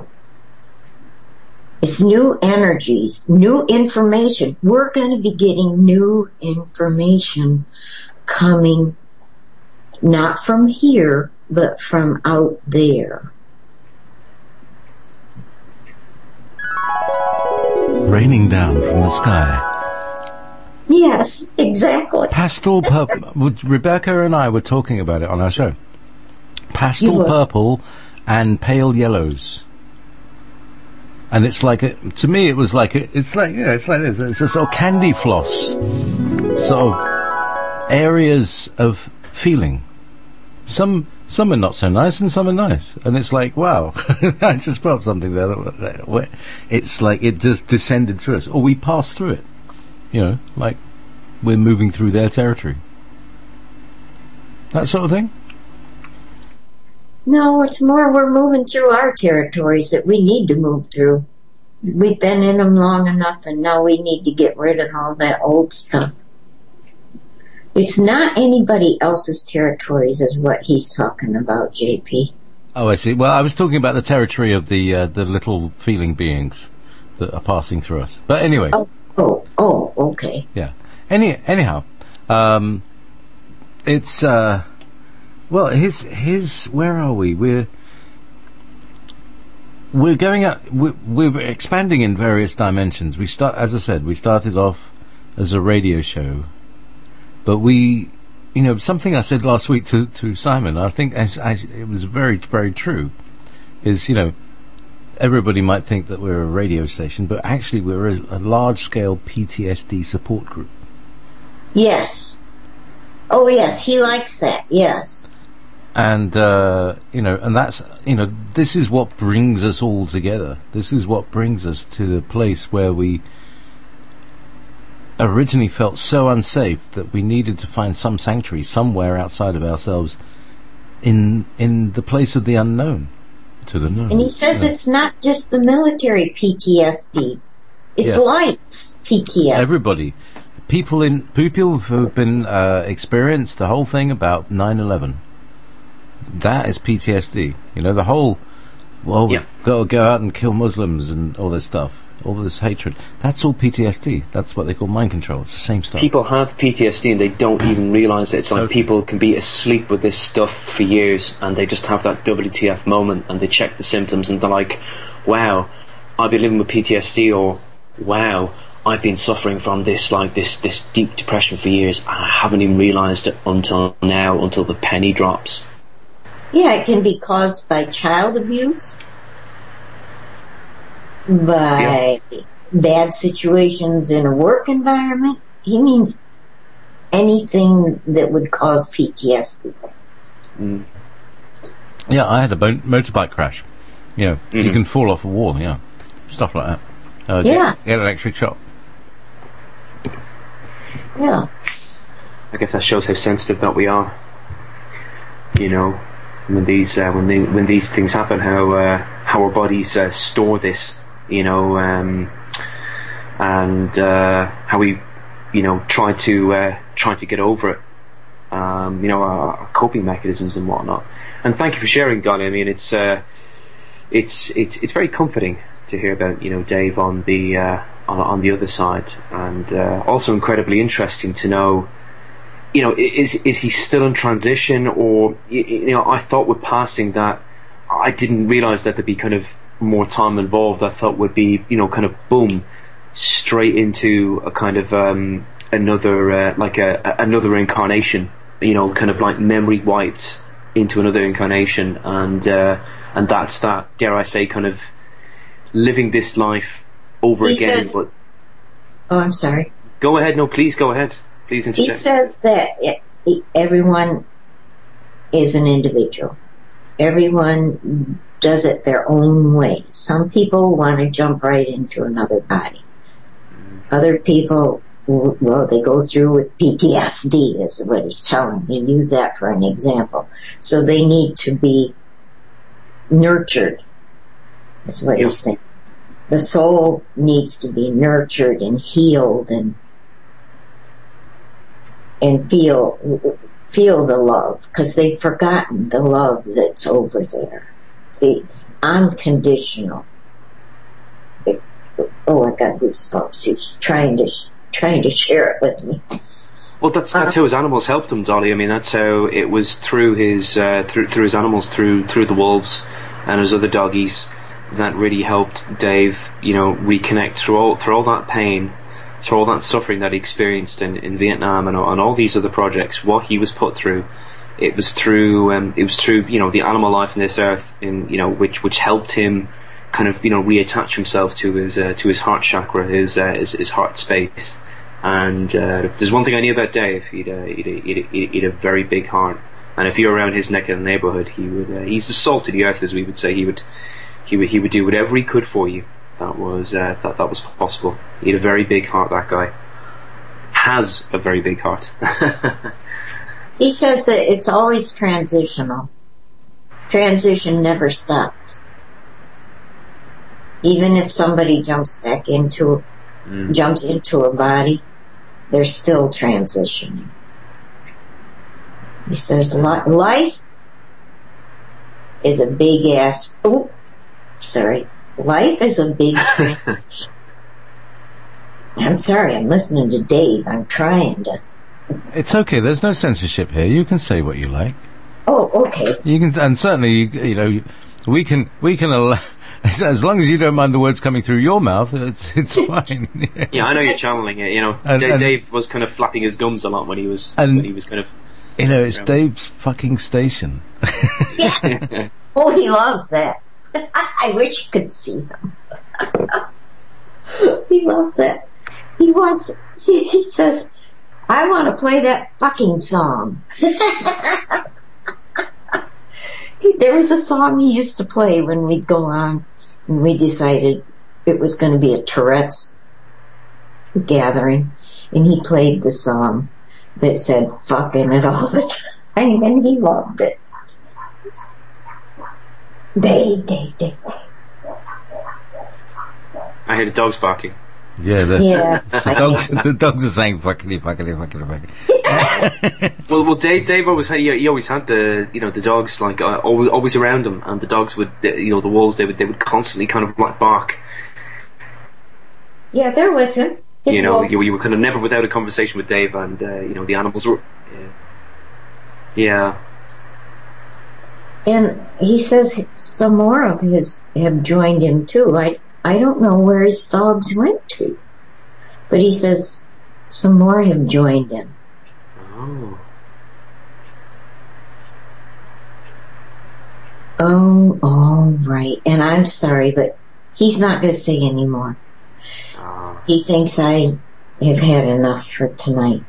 It's new energies, new information. We're going to be getting new information coming not from here, but from out there. Raining down from the sky. Yes, exactly. Pastel purple. Rebecca and I were talking about it on our show. Pastel purple and pale yellows. And it's like, to me, it's like this. It's a sort of candy floss, sort of areas of feeling. Some are not so nice and some are nice. And it's like, wow, I just felt something there. It's like it just descended through us. Or we passed through it. You know, like we're moving through their territory. That sort of thing? No, it's more we're moving through our territories that we need to move through. We've been in them long enough, and now we need to get rid of all that old stuff. It's not anybody else's territories is what he's talking about, JP. Oh, I see. Well, I was talking about the territory of the little feeling beings that are passing through us. But anyway. Oh, okay. Yeah. Anyhow, it's well, his. Where are we? We're going up. We're expanding in various dimensions. As I said, we started off as a radio show, but something I said last week to Simon, I think it was very, very true, is, everybody might think that we're a radio station, but actually we're a large-scale PTSD support group. Yes. Oh, yes, he likes that, yes. And, and that's, this is what brings us all together. This is what brings us to the place where we originally felt so unsafe that we needed to find some sanctuary somewhere outside of ourselves in the place of the unknown, to the known. And he says it's not just the military PTSD. It's life's PTSD. Everybody. People who've been experienced the whole thing about 9/11. That is PTSD. The whole, we've got to go out and kill Muslims and all this stuff. All this hatred. That's all PTSD. That's what they call mind control. It's the same stuff. People have PTSD and they don't even realise it. It's like people can be asleep with this stuff for years and they just have that WTF moment and they check the symptoms and they're like, wow, I've been living with PTSD, or wow, I've been suffering from this deep depression for years and I haven't even realised it until now, until the penny drops. Yeah, it can be caused by child abuse, by bad situations in a work environment. He means anything that would cause PTSD. Mm. Yeah, I had a motorbike crash. You can fall off a wall, stuff like that. Get an electric shock. Yeah. I guess that shows how sensitive that we are. When these things happen, how our bodies store this. And how we, try to get over it. Our coping mechanisms and whatnot. And thank you for sharing, Dolly. I mean, it's very comforting to hear about Dave on the other side, and also incredibly interesting to know. Is he still in transition, or I thought with passing that I didn't realise that there'd be kind of more time involved. I thought would be kind of boom straight into a kind of another another incarnation, kind of like memory wiped into another incarnation, and that's that, dare I say, kind of living this life over again. But I'm sorry. Go ahead. No, please go ahead. Please interject. He says that everyone is an individual. Everyone does it their own way. Some people want to jump right into another body. Other people, they go through with PTSD, is what he's telling me. Use that for an example. So they need to be nurtured, is what he's saying. The soul needs to be nurtured and healed and feel the love, because they've forgotten the love that's over there. The unconditional. I got goosebumps. He's trying to share it with me. Well, that's how his animals helped him, Dolly. I mean, that's how it was through his through his animals, through the wolves and his other doggies, that really helped Dave, reconnect through all that pain, through all that suffering that he experienced in Vietnam and all these other projects. What he was put through, it was through the animal life on this earth, which helped him kind of reattach himself to his heart chakra, his heart space. And if there's one thing I knew about Dave, he'd a very big heart. And if you're around his neck of the neighborhood, he's the salt of the earth, as we would say. He would do whatever he could for you. That was possible. He had a very big heart. That guy has a very big heart. He says that it's always transitional. Transition never stops. Even if somebody jumps into a body, they're still transitioning. He says, life is a big ass... Oh, sorry. Life is a big... I'm sorry, I'm listening to Dave. I'm trying to... It's okay. There's no censorship here. You can say what you like. Oh, okay. You can, and certainly, you know, we can allow, as long as you don't mind the words coming through your mouth, it's fine. Yeah, I know you're channeling it. You know, And- Dave was kind of flapping his gums a lot when he was And- kind of. You know, it's Dave's fucking station. Yes. Oh, he loves that. I wish you could see him. He loves that. He wants, he says, I want to play that fucking song. There was a song he used to play when we'd go on, and we decided it was going to be a Tourette's gathering, and he played the song that said fucking it all the time, and he loved it. Dave. I hear the dogs barking. Yeah, Yeah. the dogs are saying fuckity. Well, Dave always had, he always had the dogs like always around him, and the dogs would the wolves they would constantly kind of like bark. Yeah, they're with him. His You know, wolves. you were kind of never without a conversation with Dave, and the animals were. Yeah. And he says some more of his have joined him too. I don't know where his dogs went to, but he says some more have joined him. Oh, all right. And I'm sorry, but he's not going to sing anymore. He thinks I have had enough for tonight.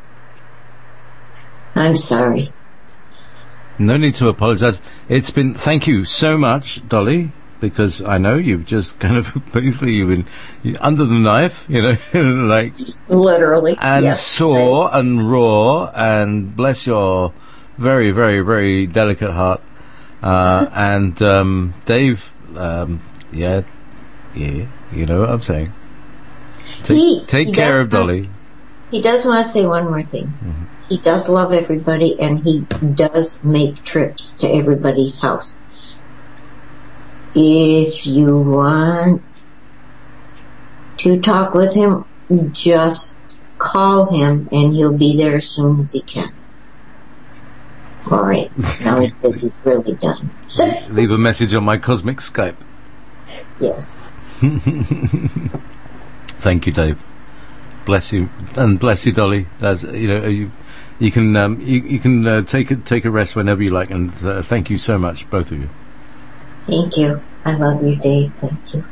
I'm sorry. No need to apologise. Thank you so much, Dolly, because I know you've just kind of, basically you've been under the knife, you know, like... Literally. And yes. sore and raw, and bless your very, very, very delicate heart. And Dave, yeah, you know what I'm saying. Take care of Dolly. He does want to say one more thing. Mm-hmm. He does love everybody, and he does make trips to everybody's house. If you want to talk with him, just call him, and he'll be there as soon as he can. All right. Now he says he's really done. Leave a message on my cosmic Skype. Yes. Thank you, Dave. Bless you, and bless you, Dolly. As you know, you can take a rest whenever you like, and thank you so much, both of you. Thank you. I love you, Dave. Thank you.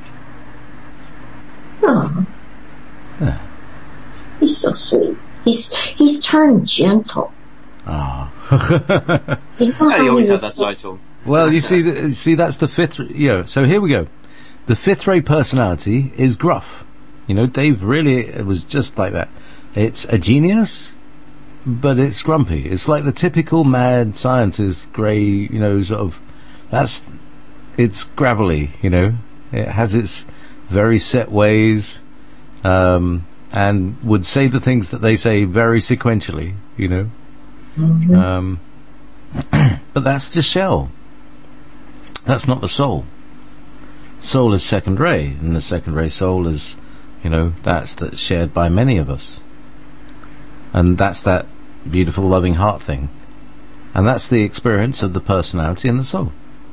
Oh, Yeah. he's so sweet. He's turned gentle. Ah. You know Yeah, how he always had was that so- side to him. Well, you see, that's the fifth. So here we go. The fifth ray personality is gruff. You know, Dave really was just like that. It's a genius, but it's grumpy. It's like the typical mad scientist, grey, you know, sort of. It's gravelly, you know. It has its very set ways, and would say the things that they say very sequentially, you know. Mhm. But that's the shell. That's not the soul. Soul is second ray, and the second ray soul is, you know, that's shared by many of us. And that's that beautiful loving heart thing. And that's the experience of the personality and the soul.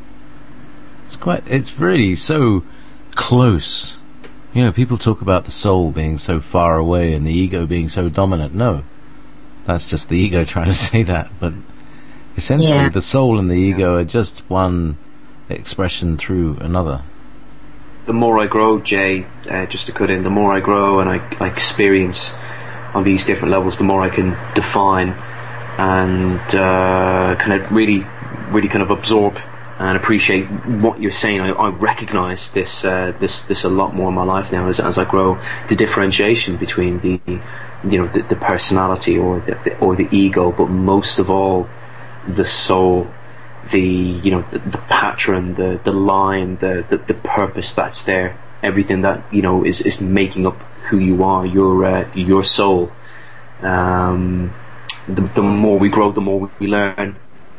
It's really so close. You know, people talk about the soul being so far away and the ego being so dominant. No. That's just the ego trying to say that. But essentially, Yeah. the soul and the ego are just one expression through another. The more I grow, Jay, just to cut in, the more I grow and I experience on these different levels, the more I can define and kind of really kind of absorb and appreciate what you're saying. I recognise this a lot more in my life now as I grow. The differentiation between the personality or the ego, but most of all the soul, the pattern, the line, the purpose that's there, everything that is making up who you are, your soul. the more we grow, the more we learn,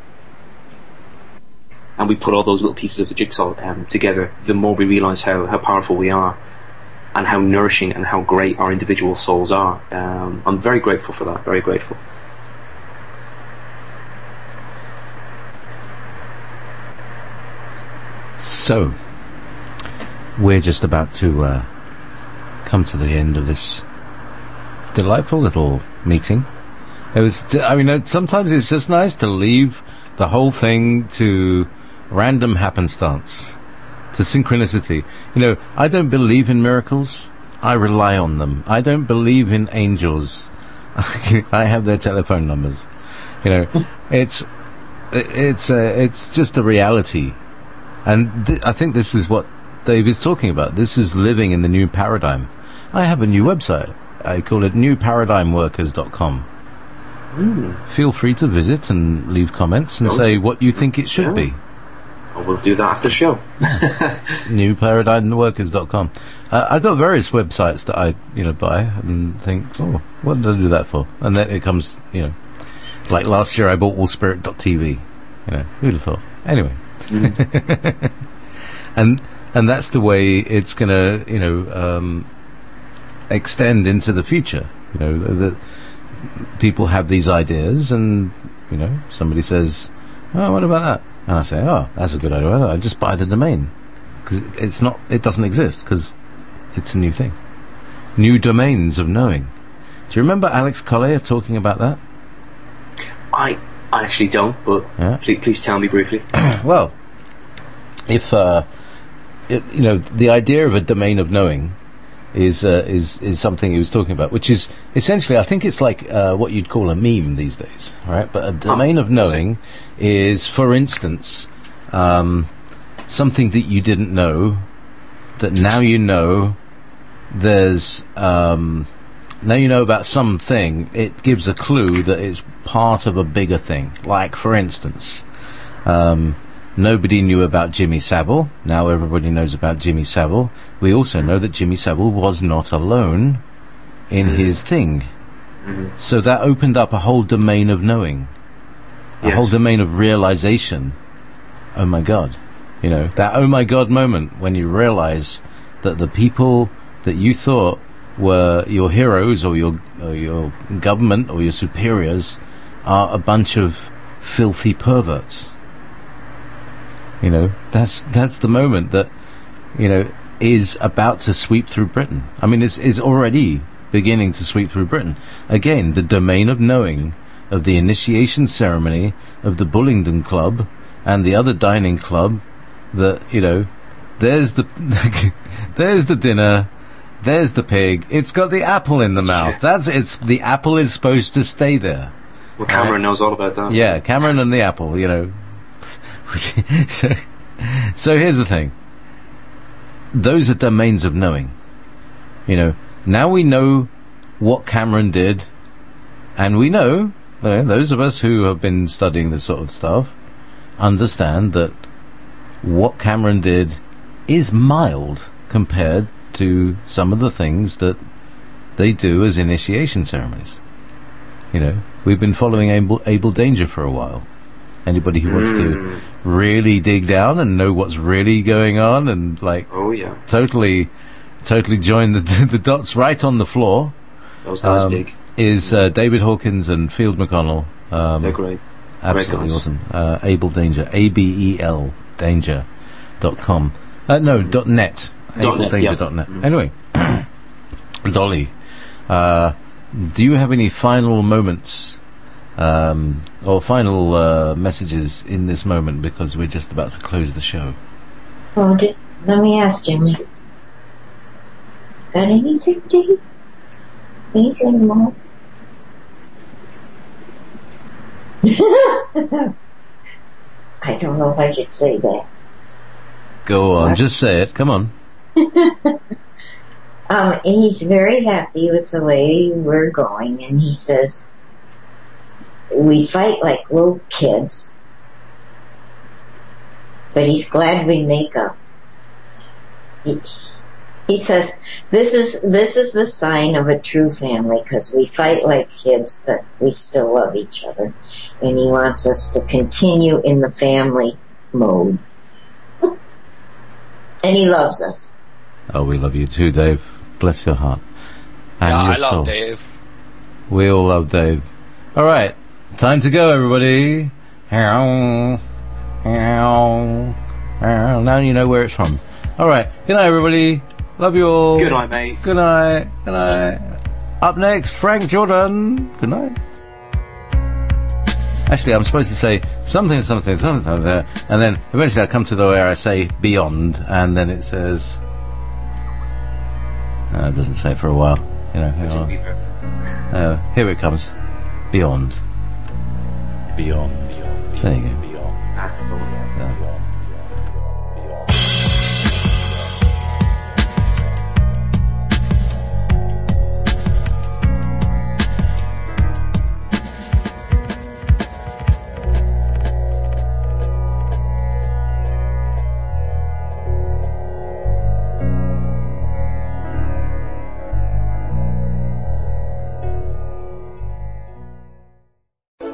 and we put all those little pieces of the jigsaw together, the more we realise how powerful we are, and how nourishing and how great our individual souls are. I'm very grateful for that, very grateful. So, we're just about to come to the end of this delightful little meeting. It was, sometimes it's just nice to leave the whole thing to random happenstance, to synchronicity. I don't believe in miracles. I rely on them. I don't believe in angels. I have their telephone numbers. It's just a reality. And I think this is what Dave is talking about. This is living in the new paradigm. I have a new website. I call it newparadigmworkers.com. Feel free to visit and leave comments and say what you think it should be. We'll do that after the show. newparadigmworkers.com. I've got various websites that I buy and think, what did I do that for? And then it comes, like last year I bought allspirit.tv. Who'd have thought? Anyway. and that's the way it's going to extend into the future. That people have these ideas, and somebody says, "Oh, what about that?" And I say, "Oh, that's a good idea. I just buy the domain because it doesn't exist because it's a new thing, new domains of knowing." Do you remember Alex Collier talking about that? I actually don't, but please tell me briefly. Well, if the idea of a domain of knowing is something he was talking about, which is essentially, I think it's like what you'd call a meme these days, right? But a domain of knowing is, for instance, something that you didn't know that now you know. There's now you know about something. It gives a clue that it's part of a bigger thing. Like, for instance, nobody knew about Jimmy Savile. Now everybody knows about Jimmy Savile. We also know that Jimmy Savile was not alone in his thing. So that opened up a whole domain of knowing, a whole domain of realization. Oh my God. That oh my God moment when you realize that the people that you thought were your heroes or your government or your superiors are a bunch of filthy perverts. That's the moment that is about to sweep through Britain. I mean, it's already beginning to sweep through Britain. Again, the domain of knowing, of the initiation ceremony, of the Bullingdon Club and the other dining club. That there's the there's the dinner. There's the pig. It's got the apple in the mouth. The apple is supposed to stay there. Well, Cameron knows all about that. Yeah, Cameron and the apple, So here's the thing. Those are domains of knowing. Now we know what Cameron did, and we know, those of us who have been studying this sort of stuff, understand that what Cameron did is mild compared to some of the things that they do as initiation ceremonies. We've been following Abel Danger for a while. Anybody who wants to really dig down and know what's really going on and totally join the dots right on the floor. Those guys dig. Is David Hawkins and Field McConnell. They're great. Absolutely awesome. Abel Danger, ABEL Danger.com. .net. AbelDanger.net. Anyway, Dolly, do you have any final moments or final messages in this moment, because we're just about to close the show? Well, just let me ask you, got anything, Dave? Anything more? I don't know if I should say that. Go on, just say it. Come on. He's very happy with the way we're going, and he says we fight like little kids, but he's glad we make up. He says, this is the sign of a true family, because we fight like kids, but we still love each other. And he wants us to continue in the family mode. And he loves us. Oh, we love you too, Dave. Bless your heart. And Yeah, your I love soul. Dave. We all love Dave. All right, time to go, everybody. Now you know where it's from. All right, good night, everybody. Love you all. Good night, mate. Good night. Good night. Up next, Frank Jordan. Good night. Actually, I'm supposed to say something, and then eventually I come to the where I say beyond, and then it says. It doesn't say it for a while. You know. Hang on. Here it comes. Beyond. Beyond. There you go. That's the one. Yeah.